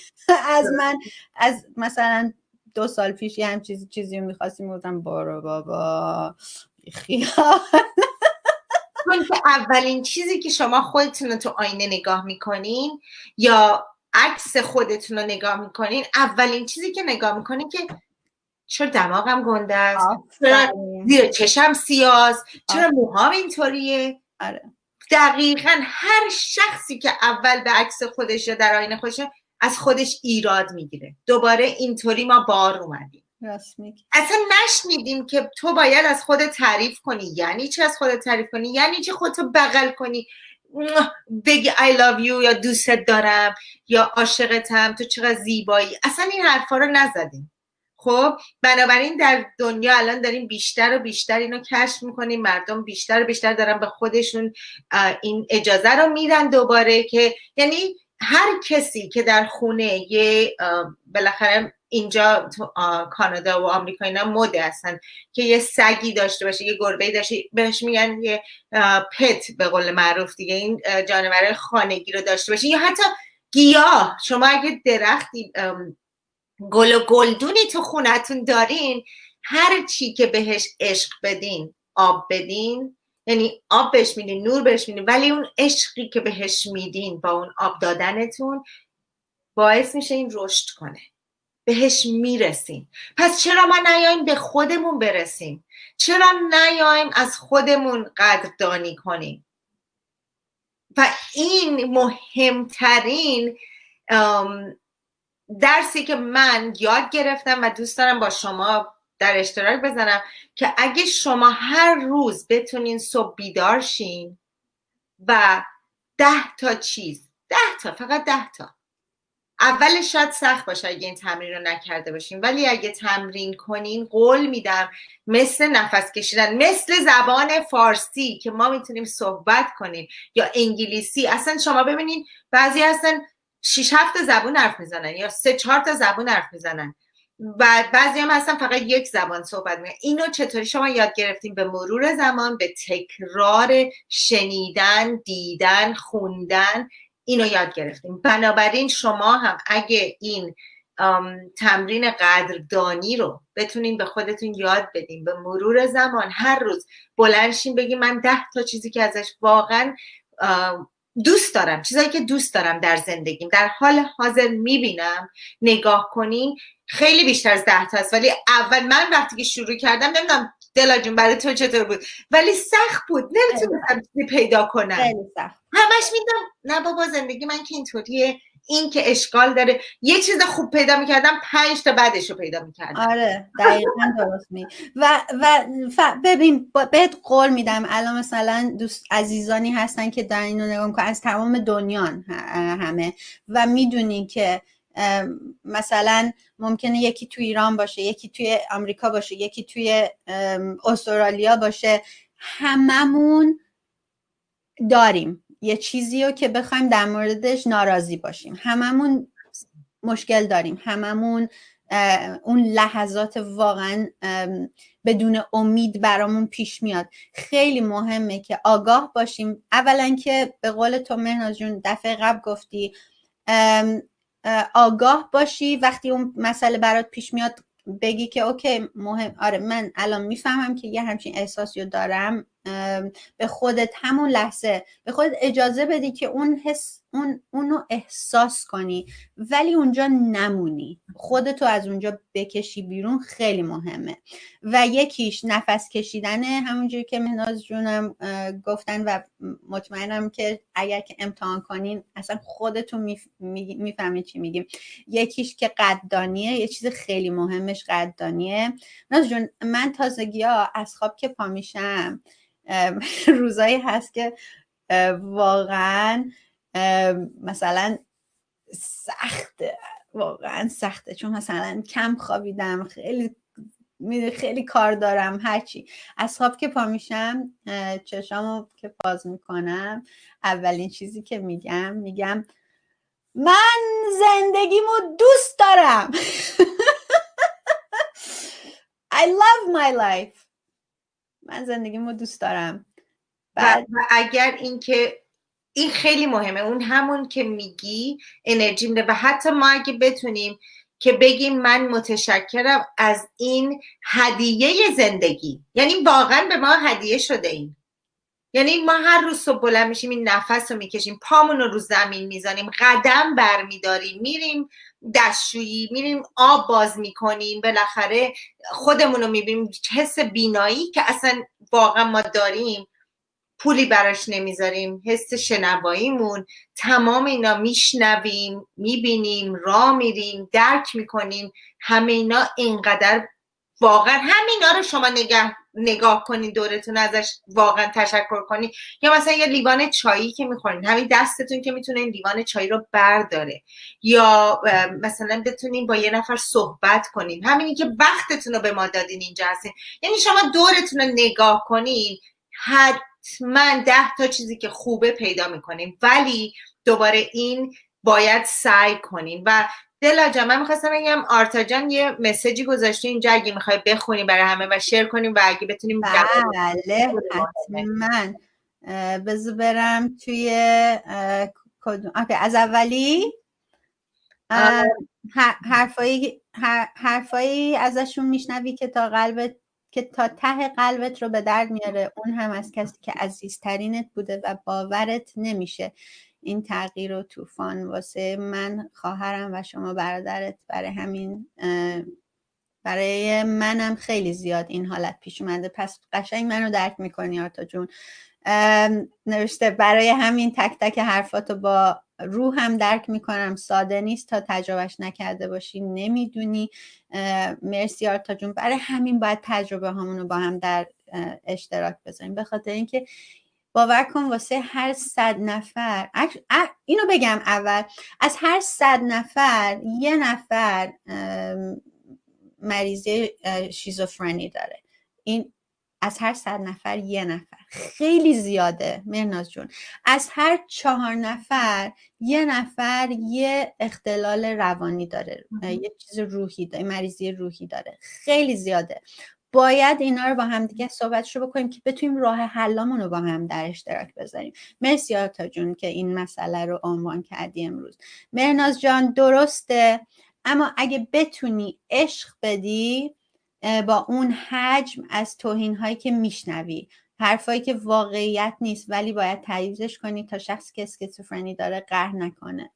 Speaker 1: از مثلا 2 سال پیش یه هم چیزی رو میخواستیم بودم بارو بابا خیال.
Speaker 2: چون که اولین چیزی که شما خودتون رو تو آینه نگاه میکنین یا عکس خودتون رو نگاه میکنین، اولین چیزی که نگاه میکنین که چرا دماغم گنده است، چرا زیر چشم سیاست، چرا موهام اینطوریه. دقیقاً هر شخصی که اول به عکس خودش یا در آینه خودش از خودش ایراد میگیره. دوباره اینطوری ما بار اومدیم. اصلا نشنیدیم که تو باید از خودت تعریف کنی. یعنی چی از خودت تعریف کنی؟ یعنی چی خودتو بغل کنی، بگی I love you یا دوستت دارم یا عاشقتم، تو چقدر زیبایی. اصلا این حرفا رو نزدیم. خب بنابراین در دنیا الان داریم بیشتر و بیشتر اینو کشف میکنیم، مردم بیشتر و بیشتر دارن به خودشون این اجازه رو میدن دوباره، که یعنی هر کسی که در خونه یه بالاخره اینجا تو کانادا و آمریکا اینا مده هستن که یه سگی داشته باشه، یه گربه‌ای داشته، بهش میگن یه پت به قول معروف دیگه، این جانورای خانگی رو داشته باشه، یا حتی گیاه. شما اگه درختی گل و گلدونی تو خونتون دارین، هر چی که بهش عشق بدین، آب بدین، یعنی آب بهش میدین، نور بهش میدین، ولی اون عشقی که بهش میدین با اون آب دادنتون باعث میشه این رشد کنه. بهش میرسیم. پس چرا ما نیایم به خودمون برسیم؟ چرا نیایم از خودمون قدردانی کنیم؟ و این مهمترین درسی که من یاد گرفتم و دوست دارم با شما در اشتراک بذارم، که اگه شما هر روز بتونین صبح بیدار شین و 10 تا چیز، 10 تا، فقط 10 تا، اولش شاید سخت باشه اگه این تمرین رو نکرده باشین، ولی اگه تمرین کنین قول میدم مثل نفس کشیدن، مثل زبان فارسی که ما میتونیم صحبت کنیم یا انگلیسی. اصلا شما ببینین بعضی هستن 6-7 زبون حرف میزنن یا 3-4 تا زبون حرف میزنن و بعضی هم هستن فقط یک زبان صحبت میکنن. اینو چطوری شما یاد گرفتین؟ به مرور زمان، به تکرار شنیدن، دیدن، خوندن، اینو یاد گرفتیم. بنابراین شما هم اگه این تمرین قدردانی رو بتونین به خودتون یاد بدین، به مرور زمان هر روز بلند شین بگین من 10 تا چیزی که ازش واقعا دوست دارم، چیزایی که دوست دارم در زندگیم در حال حاضر میبینم، نگاه کنین خیلی بیشتر از 10 تا است. ولی اول من وقتی که شروع کردم، نمیدونم دلا جون برای تو چطور بود، ولی سخت بود، نمیتونستم چیزی پیدا کنم،
Speaker 1: خیلی سخت.
Speaker 2: همش میدم نه بابا زندگی من که اینطوریه، این که اشکال داره. یه چیز خوب پیدا میکردم 5 تا بعدش رو پیدا میکردم.
Speaker 1: آره دقیقاً درست می ببین بهت قول میدم الان مثلا دوست عزیزانی هستن که در اینو نگاه میکنن از تمام دنیا همه، و میدونی که مثلا ممکنه یکی توی ایران باشه، یکی توی آمریکا باشه، یکی توی استرالیا باشه، هممون داریم یه چیزی رو که بخوایم در موردش ناراضی باشیم، هممون مشکل داریم، هممون اون لحظات واقعا بدون امید برامون پیش میاد. خیلی مهمه که آگاه باشیم. اولا که به قول تو مهناز جون دفعه قبل گفتی آگاه باشی وقتی اون مسئله برات پیش میاد، بگی که اوکی مهم، آره من الان میفهمم که یه همچین احساسی رو دارم. به خودت همون لحظه به خودت اجازه بدی که اون حس اونو احساس کنی، ولی اونجا نمونی، خودتو از اونجا بکشی بیرون، خیلی مهمه. و یکیش نفس کشیدنه، همونجوری که مهناز جونم گفتن و مطمئنم که اگر که امتحان کنین اصلا خودتون میفهمید چی میگیم. یکیش که قدردانیه، یه چیز خیلی مهمش قدردانیه. مهناز جون من تازگی ها از خواب که پا میشم روزایی هست که واقعا مثلا سخته، واقعا سخته، چون مثلا کم خوابیدم، خیلی کار دارم، هرچی. از خواب که پا میشم چشامو که باز میکنم، اولین چیزی که میگم من زندگیمو دوست دارم. I love my life. من زندگیمو دوست دارم.
Speaker 2: و اگر این خیلی مهمه، اون همون که میگی انرژی میده. و حتی ما اگه بتونیم که بگیم من متشکرم از این هدیه زندگی، یعنی واقعا به ما هدیه شده این، یعنی ما هر روز صبح بلند میشیم، این نفس رو میکشیم، پامون رو زمین میزنیم، قدم برمیداریم، میریم دستشویی، میریم آب باز میکنیم، بالاخره خودمون رو میبینیم، حس بینایی که اصلا واقعا ما داریم پولی براش نمیذاریم، حس شنواییمون، تمام اینا، میشنویم، میبینیم، راه میریم، درک میکنیم، همه اینا اینقدر واقعا همینا رو شما نگاه کنین دورتون، ازش واقعا تشکر کنین. یا مثلا یه لیوان چایی که میخورین، همین دستتون که میتونه این لیوان چایی رو برداره، یا مثلا بتونین با یه نفر صحبت کنین، همینی که وقتتون رو به ما دادین اینجا هستین. یعنی شما دورتون رو نگاه کنین، حتما 10 تا چیزی که خوبه پیدا میکنین، ولی دوباره این باید سعی کنین. و دلا جان من میخواستم بگم آرتا جان یه مسیجی گذاشته اینجا، اگه میخوای بخونیم برای همه و شیر کنیم و اگه بتونیم
Speaker 1: بله حتما. بذار برم توی کدوم. از اولی حرفایی ازشون میشنوی که تا ته قلبت رو به درد میاره، اون هم از کسی که عزیزترینت بوده و باورت نمیشه این تغییر و طوفان واسه من، خواهرم و شما برادرت. برای منم خیلی زیاد این حالت پیش اومده، پس قشنگ منو درک میکنی آرتا جون. نوشته برای همین تک تک حرفاتو با روحم درک میکنم، ساده نیست تا تجربهش نکرده باشی نمیدونی. مرسی آرتا جون. برای همین باید تجربه همونو با هم در اشتراک بذاریم، به خاطر اینکه باور کن واسه هر 100 نفر، اینو بگم اول، از هر 100 نفر یه نفر مریضی شیزوفرنی داره. این از هر 100 نفر یه نفر، خیلی زیاده مهناز جون. از هر 4 نفر یه نفر یه اختلال روانی داره، یه چیز روحی داره، مریضی روحی داره، خیلی زیاده. باید اینا رو با هم دیگه صحبتشو بکنیم که بتونیم راه حلامون رو با هم در اشتراک بذاریم. مرسی آرتا جون که این مسئله رو عنوان کردی امروز. مهناز جان درسته، اما اگه بتونی عشق بدی با اون حجم از توهین هایی که میشنوی، حرفایی که واقعیت نیست ولی باید تاییدش کنی تا شخصی که اسکیزوفرنی داره قهر نکنه.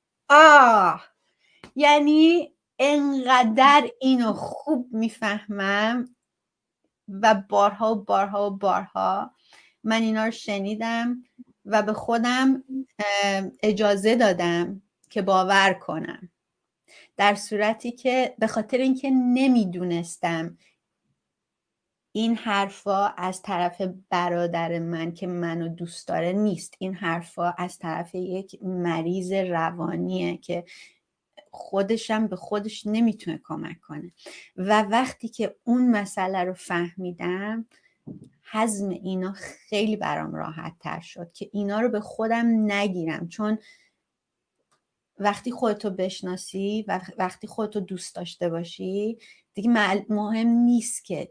Speaker 1: یعنی انقدر اینو خوب میفهمم و بارها و بارها و بارها من اینا رو شنیدم و به خودم اجازه دادم که باور کنم، در صورتی که به خاطر اینکه نمیدونستم این حرفا از طرف برادر من که منو دوست داره نیست، این حرفا از طرف یک مریض روانیه که خودشم به خودش نمیتونه کمک کنه. و وقتی که اون مسئله رو فهمیدم، هضم اینا خیلی برام راحت تر شد که اینا رو به خودم نگیرم، چون وقتی خودتو بشناسی و وقتی خودتو دوست داشته باشی دیگه مهم نیست که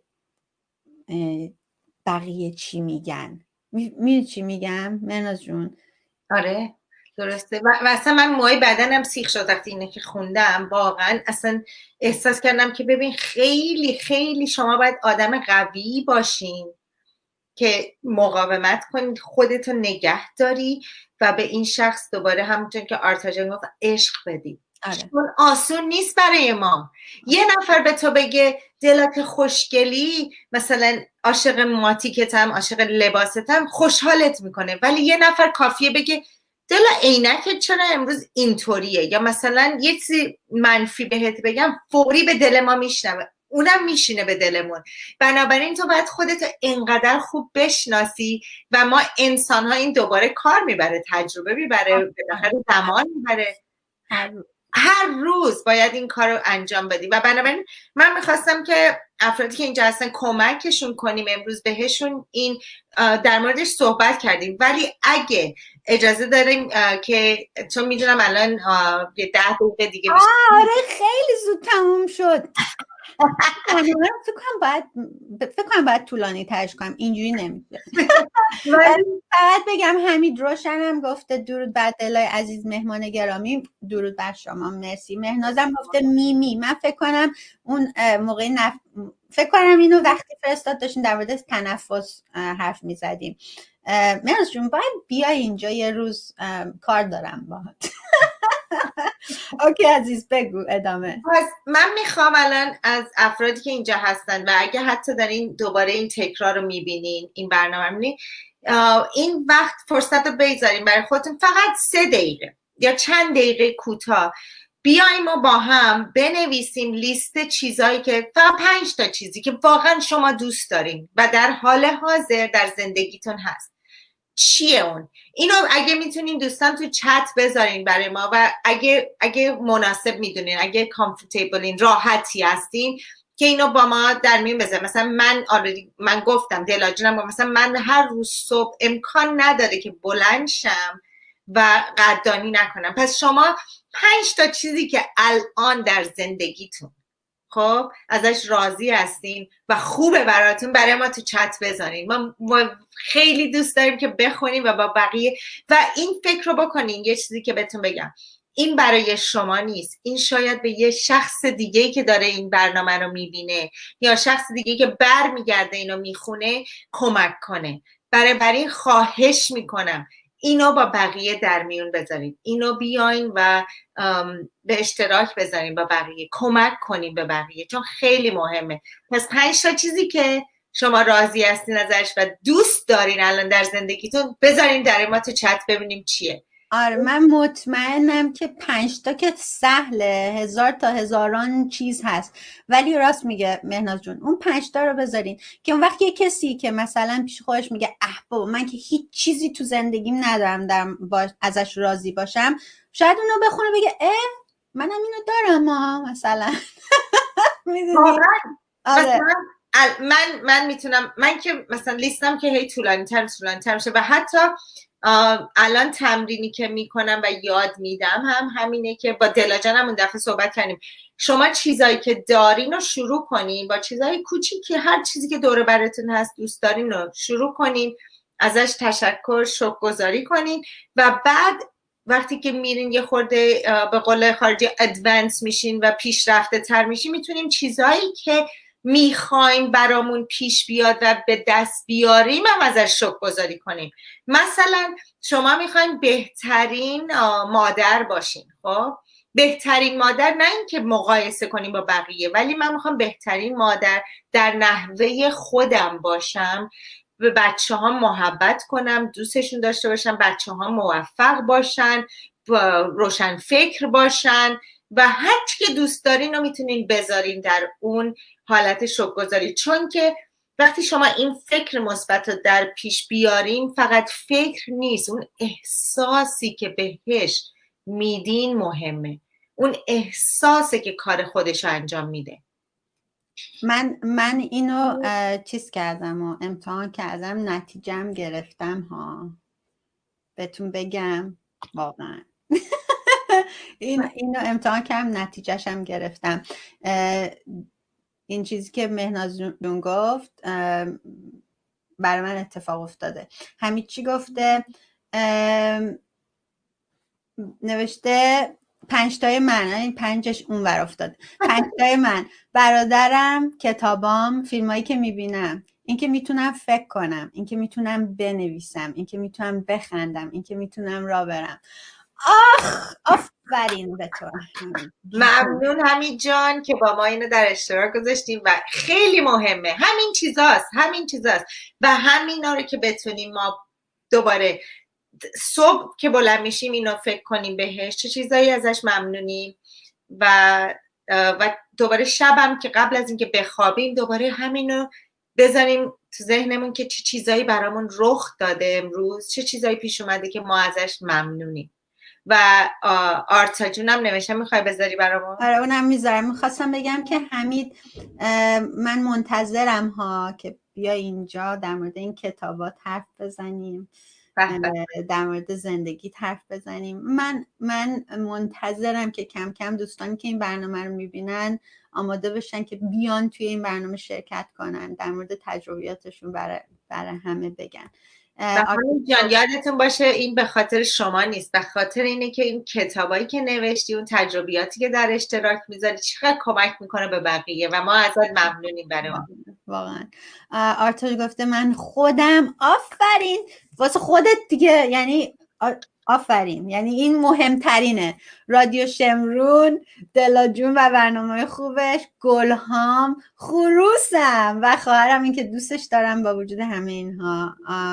Speaker 1: بقیه چی میگن. میدونی چی میگم مهناز جون؟
Speaker 2: آره درسته. و اصلا من موهای بدنم سیخ شد وقتی اینه که خوندم. واقعا اصلا احساس کردم که ببین خیلی خیلی شما باید آدم قوی باشین که مقاومت کنید، خودتو نگه داری و به این شخص دوباره همونطور که آرتا جان گفت عشق بدی. چون آسون نیست برای ما. یه نفر به تو بگه دلت خوشگلی، مثلا عاشق ماتیکتم، عاشق لباستم، خوشحالت میکنه، ولی یه نفر کافیه بگه دل عینکت چرا امروز اینطوریه، یا مثلا یه چیزی منفی بهت بگم فوری به دل ما میشنوه، اونم میشینه به دلمون. بنابراین تو باید خودتو انقدر خوب بشناسی و ما انسان ها این دوباره کار میبره، تجربه میبره، بالاخره زمان میبره، هر روز باید این کار رو انجام بدیم. و بنابراین من میخواستم که افرادی که اینجا هستن کمکشون کنیم امروز بهشون این در موردش صحبت کردیم. ولی اگه اجازه داریم که چون میدونم الان یه 10 دقیقه دیگه میشه.
Speaker 1: آره خیلی زود تموم شد. فکر کنم باید طولانی ترش کنم، اینجوری نمیشه. فقط بگم حمید روشنم گفته درود بر دلای عزیز مهمان گرامی. درود بر شما، مرسی. مهنازم گفته میمی. من فکر کنم اون موقع فکر کنم اینو وقتی فرستاد داشتیم در مورد تنفس حرف میزدیم. مهناز جون باید بیای اینجا یه روز، کار دارم باهات. اوکی عزیز بگو ادامه.
Speaker 2: پس من میخوام الان از افرادی که اینجا هستن و اگه حتی دارین دوباره این تکرار رو میبینین، این برنامه میبینین، این وقت فرصت رو بگذارین برای خودتون، فقط 3 دقیقه یا چند دقیقه کوتاه بیایم ما با هم بنویسیم لیست چیزایی که فقط 5 تا چیزی که واقعا شما دوست دارین و در حال حاضر در زندگیتون هست. چیه اون؟ اینو اگه میتونین دوستان تو چت بذارین برای ما و اگه مناسب میدونین، اگه کامفورتیبلین، راحتی هستین که اینو با ما در میون بذارین. مثلا من گفتم دلا جونم، مثلا من هر روز صبح امکان نداره که بلند شم و قدردانی نکنم. پس شما 5 تا چیزی که الان در زندگیتون خب ازش راضی هستین و خوبه براتون برای ما تو چت بذارین. ما خیلی دوست داریم که بخونیم و با بقیه و این فکر رو بکنین. یه چیزی که بهتون بگم، این برای شما نیست، این شاید به یه شخص دیگه که داره این برنامه رو میبینه یا شخص دیگه که برمیگرده اینو میخونه کمک کنه. برای خواهش میکنم اینو با بقیه در میون بذارین، اینو بیاین و به اشتراک بذارین با بقیه، کمک کنین به بقیه، چون خیلی مهمه. پس 5 تا چیزی که شما راضی هستین ازش و دوست دارین الان در زندگیتون بذارین در ما تو چت ببینیم چیه.
Speaker 1: آره من مطمئنم که 5 تا که سهله، 1000 تا هزاران چیز هست، ولی راست میگه مهناز جون، اون 5 تا رو بذارین که اون وقت یه کسی که مثلا پیش خودش میگه اه بابا من که هیچ چیزی تو زندگیم ندارم ازش راضی باشم، شاید اونو بخونه بگه منم اینو دارم مثلا. میدونی؟ آره
Speaker 2: من میتونم، من که مثلا لیستم که هی طولانی تر میشه و حتی الان تمرینی که میکنم و یاد میدم همینه که با دلا جانم اون دفعه صحبت کردیم، شما چیزایی که دارین رو شروع کنین، با چیزای کوچیکی، هر چیزی که دور براتون هست دوست دارین رو شروع کنین، ازش تشکر شکرگزاری کنین و بعد وقتی که میرین یه خورده به قول خارجی ادوانس میشین و پیشرفته تر میشین، میتونیم چیزایی که میخوایم برامون پیش بیاد و به دست بیاریم هم ازش شکرگزاری کنیم. مثلا شما میخواین بهترین مادر باشین، خب بهترین مادر نه اینکه مقایسه کنیم با بقیه، ولی من میخوام بهترین مادر در نحوه خودم باشم، به بچه ها محبت کنم، دوستشون داشته باشم، بچه ها موفق باشن، روشن فکر باشن و هر چی که دوست دارین رو میتونین بذارین در اون حالت شکرگزاری. چون که وقتی شما این فکر مثبت رو در پیش بیارین، فقط فکر نیست، اون احساسی که بهش میدین مهمه، اون احساسه که کار خودش رو انجام میده.
Speaker 1: من اینو چیز کردم و امتحان کردم، نتیجم گرفتم ها، بهتون بگم واقعا. اینو امتحان کردم نتیجهشم گرفتم. این چیزی که مهناز جون گفت برای من اتفاق افتاده. همین چی گفته؟ نوشته 5 تای من، این 5ش اون ور افتاده. 5 تای من: برادرم، کتابام، فیلمایی که میبینم، این که میتونم فکر کنم، این که میتونم بنویسم، این که میتونم بخندم، این که میتونم راه برم. آفرین به تو.
Speaker 2: ممنون حمید جان که با ما اینو در اشتراک گذاشتیم و خیلی مهمه. همین چیزاست و همینا رو که بتونیم ما دوباره صبح که بلند میشیم اینو فکر کنیم بهش، چه چیزایی ازش ممنونیم و دوباره شبم که قبل از اینکه بخوابیم دوباره همینو بذاریم تو ذهنمون که چه چیزایی برامون رخ داده امروز، چه چیزایی پیش اومده که ما ازش ممنونیم. و آرتا جونم نوشته میخوای بذاری برامون؟
Speaker 1: آره اونم میذارم. میخواستم بگم که حمید من منتظرم ها که بیا اینجا در مورد این کتابات حرف بزنیم، در مورد زندگی حرف بزنیم. من منتظرم که کم کم دوستانی که این برنامه رو میبینن آماده بشن که بیان توی این برنامه شرکت کنن، در مورد تجربیاتشون برای همه بگن.
Speaker 2: جان یادتون باشه این به خاطر شما نیست، به خاطر اینه که این کتابایی که نوشتی، اون تجربیاتی که در اشتراک میذاری چقدر کمک میکنه به بقیه و ما ازت ممنونیم برای اون.
Speaker 1: واقعا. آرتا گفته من خودم. آفرین واسه خودت دیگه، یعنی آفرین، یعنی این مهمترینه. رادیو شمرون، دلا جون و برنامه خوبش، گلهام، خروسم و خواهرم، این که دوستش دارم با وجود همه اینها.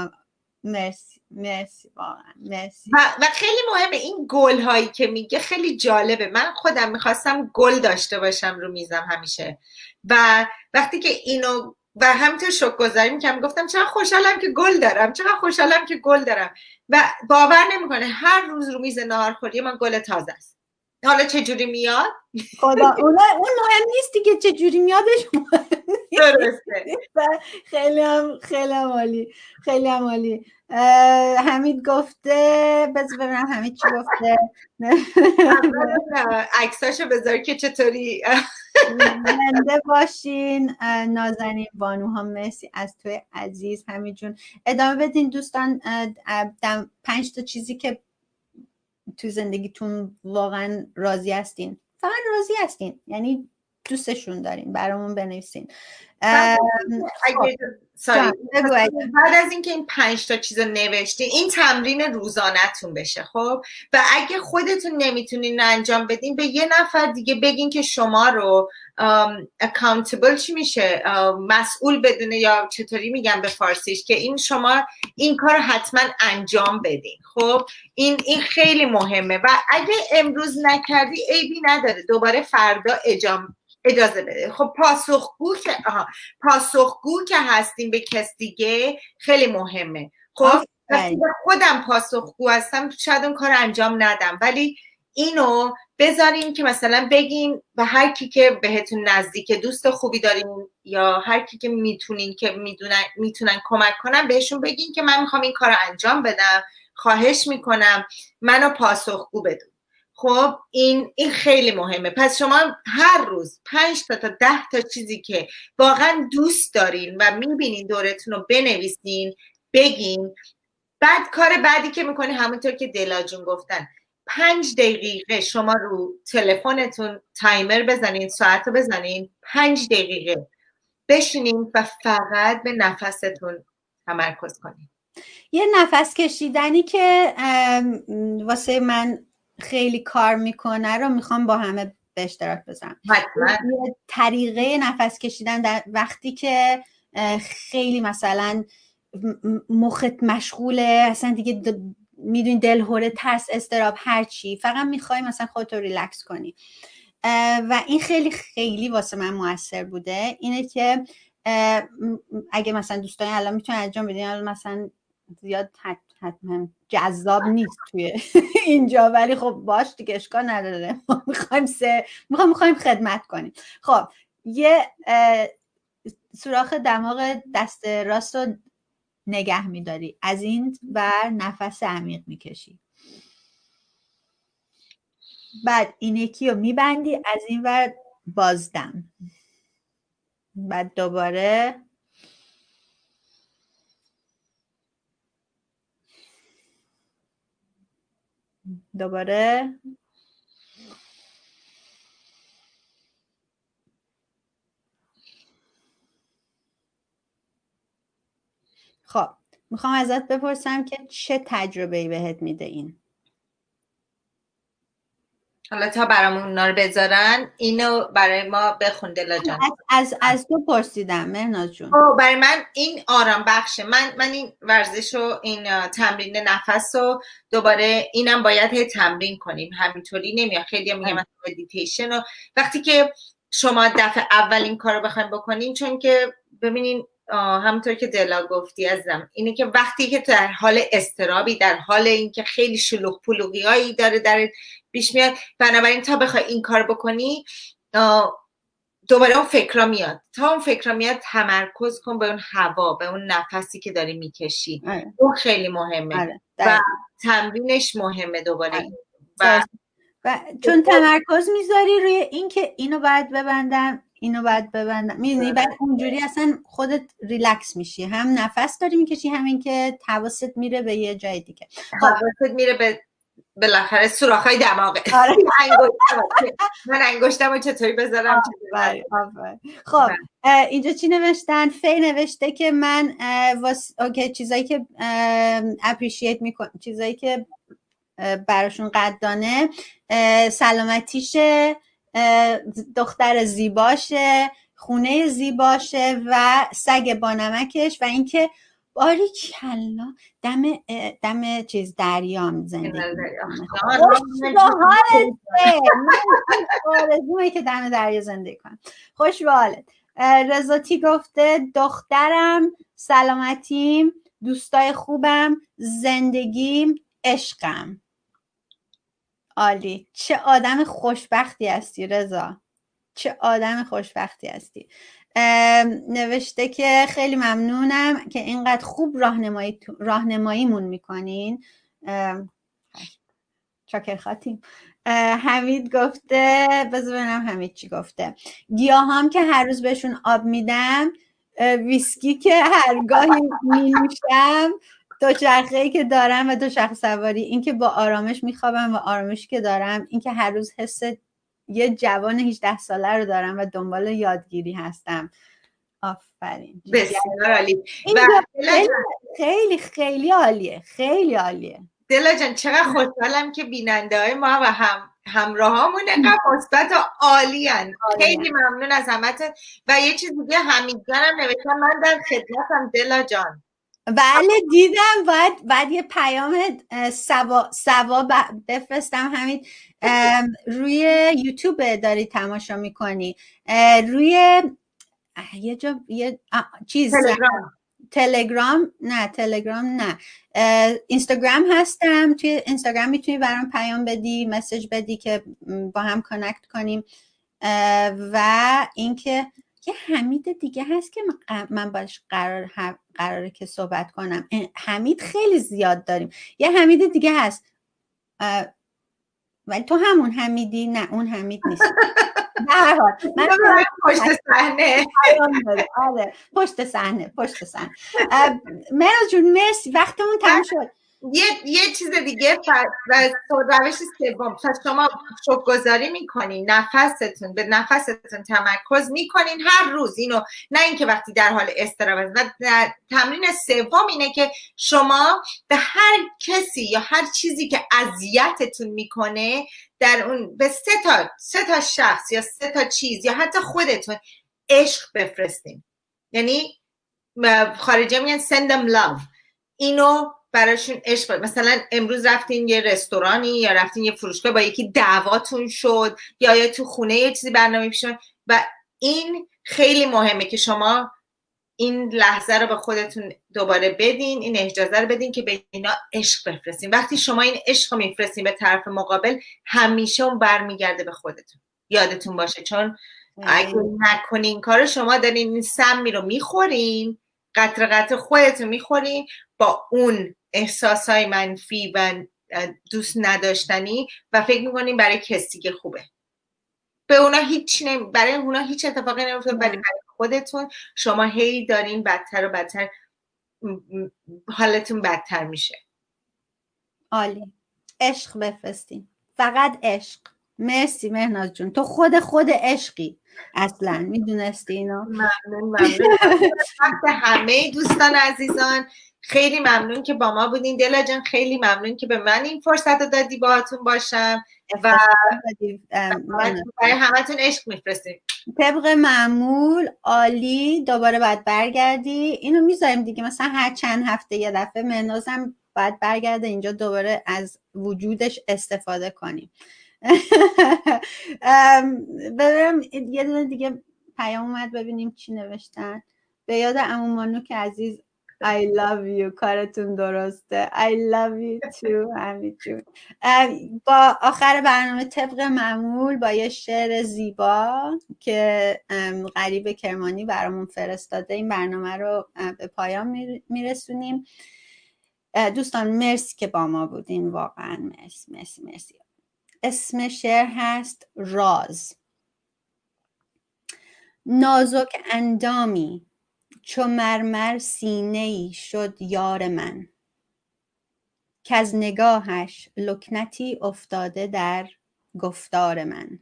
Speaker 1: مرسی واقعا مرسی.
Speaker 2: و خیلی مهمه این گل هایی که میگه، خیلی جالبه. من خودم میخواستم گل داشته باشم رو میزم همیشه و وقتی که اینو و همینطور شکرگزاری میکنم، گفتم چقدر خوشحالم که گل دارم و باور نمیکنه هر روز رو میز ناهارخوری من گل تازه است. حالا چجوری میاد
Speaker 1: خدا اون مهم نیست دیگه، چجوری میادش مهم نیست.
Speaker 2: درسته.
Speaker 1: خیلی هم عالی. حمید گفته، بذار ببینم حمید چی گفته.
Speaker 2: عکساشو بذار که چطوری
Speaker 1: زنده باشین نازنین بانوها. مرسی از توی عزیز. حمید جون ادامه بدین دوستان. 5 تا چیزی که تو زندگیتون واقعا راضی هستین، فقط راضی هستین، یعنی دوستشون دارین برامون بنویسین.
Speaker 2: اگه
Speaker 1: جان بگو.
Speaker 2: بعد از اینکه این 5 تا چیز رو نوشتین، این تمرین روزانه‌تون بشه. خب و اگه خودتون نمیتونین انجام بدین، به یه نفر دیگه بگین که شما رو accountable چی میشه، مسئول بدونه، یا چطوری میگم به فارسیش، که این شما این کار رو حتما انجام بدین. خب این خیلی مهمه و اگه امروز نکردی عیبی نداره، دوباره فردا اجازه بده. خب پاسخگو که هستیم به کس دیگه خیلی مهمه. خب وقتی به خودم پاسخگو هستم شاید اون کار انجام ندم، ولی اینو بذارین که مثلا بگین به هر کی که بهتون نزدیک، دوست خوبی دارین یا هر کی که میتونین که میتونن کمک کنن، بهشون بگین که من میخوام این کار رو انجام بدم، خواهش میکنم منو پاسخگو بدون. خب این خیلی مهمه. پس شما هر روز 5 تا 10 تا چیزی که واقعا دوست دارین و میبینین دورتون رو بنویسین، بگین. بعد کار بعدی که میکنین، همونطور که دلا جون گفتن، 5 دقیقه شما رو تلفنتون تایمر بزنین، ساعت رو بزنین، 5 دقیقه بشینین و فقط به نفستون تمرکز کنین.
Speaker 1: یه نفس کشیدنی که واسه من خیلی کار میکنه رو میخوام با همه به اشتراک بذارم. یه طریقه نفس کشیدن در وقتی که خیلی مثلا مخت مشغوله، اصلا دیگه میدونی دلهوره، ترس، اضطراب، هر چی، فقط میخوای مثلا خودت رو ریلکس کنی و این خیلی خیلی واسه من موثر بوده. اینه که اگه مثلا دوستان الان میتونن انجام بدین، مثلا زیاد حتما جذاب نیست توی اینجا، ولی خب باش دیگه، اشکال نداره، ما میخوایم خدمت کنیم. خب یه سوراخ دماغ دست راست رو نگه میداری، از این بر نفس عمیق میکشی، بعد این یکی رو میبندی، از این بر بازدم، بعد دوباره خب میخوام ازت بپرسم که چه تجربه‌ای بهت میده این؟
Speaker 2: حالا تا برامون اونا رو بذارن، اینو برای ما بخون دلا جان.
Speaker 1: از تو پرسیدم مهناز جون.
Speaker 2: برای من این آرام بخشه. من این ورزش و این تمرین نفس رو دوباره اینم باید تمرین کنیم، همینطوری نمیاد. خیلی هم میگم مدیتیشن و وقتی که شما دفعه اول این کار رو بخوایم بکنین، چون که ببینین همونطور که دلا گفتی عزیزم، اینه که وقتی که در حال اضطرابی، در حال اینکه خیلی شلوغ پلوغیایی داره در پیش میاد، بنابراین تا بخوای این کار بکنی دوباره اون فکرها میاد. تا اون فکرها میاد تمرکز کن به اون هوا، به اون نفسی که داری میکشی. اون خیلی مهمه و تمرینش مهمه دوباره.
Speaker 1: و چون تمرکز میذاری روی این که اینو باید ببندم، اینو باید ببندم، میدونی، بعد اونجوری اصلا خودت ریلکس میشی، هم نفس داری میکشی، همین که حواست میره به یه جای دیگه.
Speaker 2: حواست میره به بالاخره سوراخ‌های دماغه. من انگشتم رو چطوری بذارم؟
Speaker 1: خب اینجا چی نوشتن؟ فی نوشته که من اوکی، چیزایی که اپریشیت میکنم، چیزایی که براشون قدردانه، سلامتیشه، دختر زیباشه، خونه زیباشه و سگ بانمکش و اینکه باریکلا دم چیز دریام زندگی آرزومه که دم دریا زندگی کنم. خوش به حالت. رضاتی گفته دخترم، سلامتیم، دوستای خوبم، زندگیم، عشقم. عالی. چه آدم خوشبختی هستی رضا، چه آدم خوشبختی هستی. نوشته که خیلی ممنونم که اینقدر خوب راهنماییمون میکنین. چاکر خاتیم. حمید گفته، بذار ببینم حمید چی گفته. گیاهام که هر روز بهشون آب میدم، ویسکی که هرگاهی می‌نوشم، دوچرخه‌ای که دارم و دوچرخه سواری، این که با آرامش میخوابم و آرامشی که دارم، این که هر روز حس یه جوان 18 ساله رو دارم و دنبال یادگیری هستم. آفرین.
Speaker 2: بسیار عالی.
Speaker 1: این
Speaker 2: و
Speaker 1: خیلی خیلی خیلی عالیه، خیلی عالیه.
Speaker 2: دلا جان چقدر خوشحالم که بیننده های ما و همراهامون اینقدر مثبت و عالی هن. خیلی ممنون از همتون. و یه چیز دیگه حمید جانم نوشتم من در خدمتم دلا جان.
Speaker 1: بله دیدم. باید یه پیام سوا بفرستم. همین روی یوتیوب داری تماشا میکنی، روی یه جا یه چیز تلگرام نه اینستاگرام هستم. توی اینستاگرام میتونی برام پیام بدی، مسیج بدی که با هم کانکت کنیم. و اینکه یه حمید دیگه هست که من باش قراره که صحبت کنم. حمید خیلی زیاد داریم. یه حمید دیگه هست ولی تو همون حمیدی؟ نه اون حمید نیست. به هر حال من
Speaker 2: پشت صحنه.
Speaker 1: آره پشت صحنه. مهناز جون مرسی، وقتمون تموم شد.
Speaker 2: یه چیز دیگه روش سوم، شما شکرگزاری میکنین، نفستون به نفستون تمرکز میکنین هر روز اینو، نه اینکه وقتی در حال اضطراب. و تمرین سوم اینه که شما به هر کسی یا هر چیزی که اذیتتون میکنه در اون به سه تا شخص یا 3 تا چیز یا حتی خودتون عشق بفرستین. یعنی خارجی میگن send them love. اینو براشون عشق. مثلا امروز رفتین یه رستورانی یا رفتین یه فروشگاه با یکی دعواتون شد یا تو خونه یه چیزی برنامه پیش شد و این خیلی مهمه که شما این لحظه رو به خودتون دوباره بدین، این اجازه رو بدین که به اینا عشق بفرستین. وقتی شما این عشق رو میفرستین به طرف مقابل همیشه اون برمیگرده به خودتون. یادتون باشه، چون اگه نکنین کار شما دارین این سمی رو میخورین، قطره قطره خودتون میخورین با اون احساسای منفی و دوست نداشتنی و فکر میکنین برای کسی که خوبه. به اونا برای اونا هیچ اتفاقی نمیفته، ولی برای خودتون شما هی دارین بدتر و بدتر، حالتون بدتر میشه.
Speaker 1: عالی. عشق بفرستین، فقط عشق. مرسی مهناز جون، تو خود عشقی اصلا. میدونستی اینو؟
Speaker 2: ممنون. همه دوستان عزیزان خیلی ممنون که با ما بودین. دلا جان خیلی ممنون که به من این فرصت رو دادی باهاتون باشم و برای همتون عشق میفرستیم
Speaker 1: طبق معمول. عالی. دوباره باید برگردی. اینو میذاریم دیگه، مثلا هر چند هفته یه دفعه مهنازم باید برگرده اینجا دوباره از وجودش استفاده کنیم. ببینم یه دونه دیگه پیام اومد، ببینیم چی نوشتن. به یاد عمو مانوک عزیز I love you. کارتون درسته. I love you too حمید جون. با آخر برنامه طبق معمول با یه شعر زیبا که غریب کرمانی برامون فرستاده این برنامه رو به پایان میرسونیم. دوستان مرسی که با ما بودین، واقعا مرسی. اسم شعر هست راز. نازک اندامی چو مرمر سینه‌ای شد یار من، کز نگاهش لکنتی افتاده در گفتار من.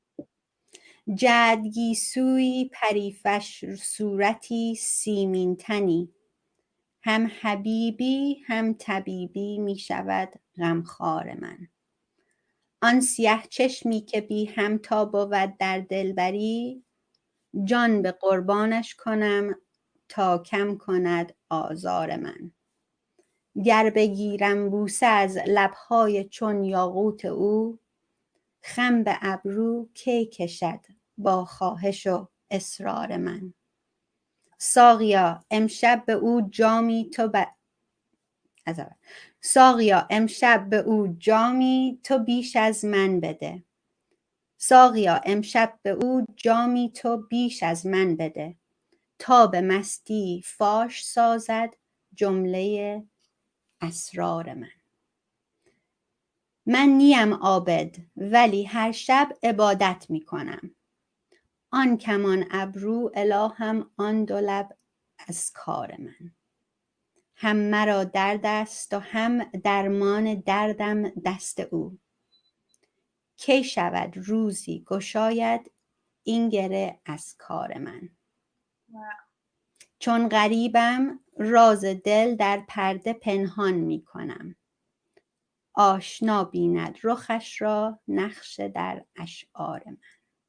Speaker 1: جعد گیسویی پریفش صورتی سیمین تنی، هم حبیبی هم طبیبی می شود غمخوار من. آن سیه چشمی که بی همتا بود در دلبری، جان به قربانش کنم تا کم کند آزار من. گر بگیرم بوسه از لبهای چون یاقوت او، خم به ابرو کی کشد با خواهش و اصرار من. ساقیا امشب به او جامی تو بیش از من بده. ساقیا امشب به او جامی تو بیش از من بده، تا به مستی فاش سازد جمله اسرار من. من نیم عابد ولی هر شب عبادت می کنم، آن کمان ابرو الهام آن دو لب از کار من. هم مرا درد است و هم درمان دردم دست او، کی شود روزی گشاید این گره از کار من. چون غریبم راز دل در پرده پنهان می کنم. آشنا بیند رخش را نقش در اشعار من.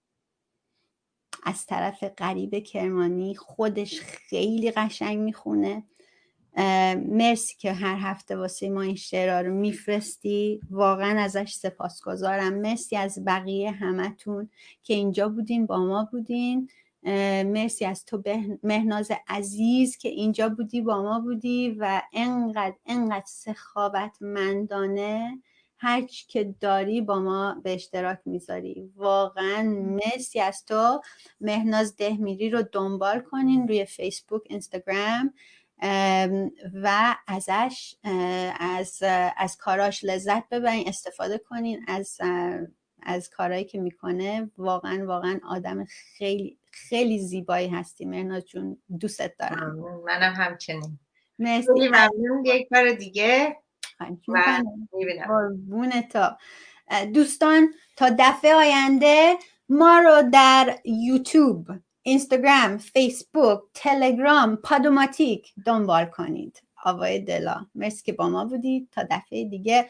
Speaker 1: از طرف غریب کرمانی، خودش خیلی قشنگ میخونه. مرسی که هر هفته واسه ما این شعرها رو میفرستی، واقعا ازش سپاسگزارم. مرسی از بقیه همتون که اینجا بودین، با ما بودین. مرسی از تو مهناز عزیز که اینجا بودی، با ما بودی و انقدر سخاوتمندانه هر چی که داری با ما به اشتراک میذاری. واقعا مرسی از تو. مهناز دهمیری رو دنبال کنین روی فیسبوک، اینستاگرام و ازش از کاراش لذت ببرین، استفاده کنین از کارهایی که میکنه. واقعا آدم خیلی خیلی زیبایی هستی مهناز جون، دوستت دارم.
Speaker 2: منم همچنین.
Speaker 1: مرسی.
Speaker 2: خیلی ممنون. یک بار دیگه و
Speaker 1: میبینم. دوستان تا دفعه آینده ما رو در یوتیوب، اینستاگرام، فیسبوک، تلگرام، پادوماتیک دنبال کنید. آوای دلا، مرسی که با ما بودید. تا دفعه دیگه.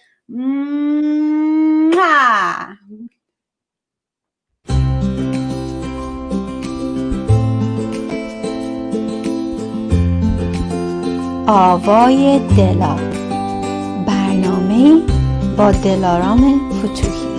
Speaker 1: آوای دلا، برنامه‌ای با دلارام فتوحی.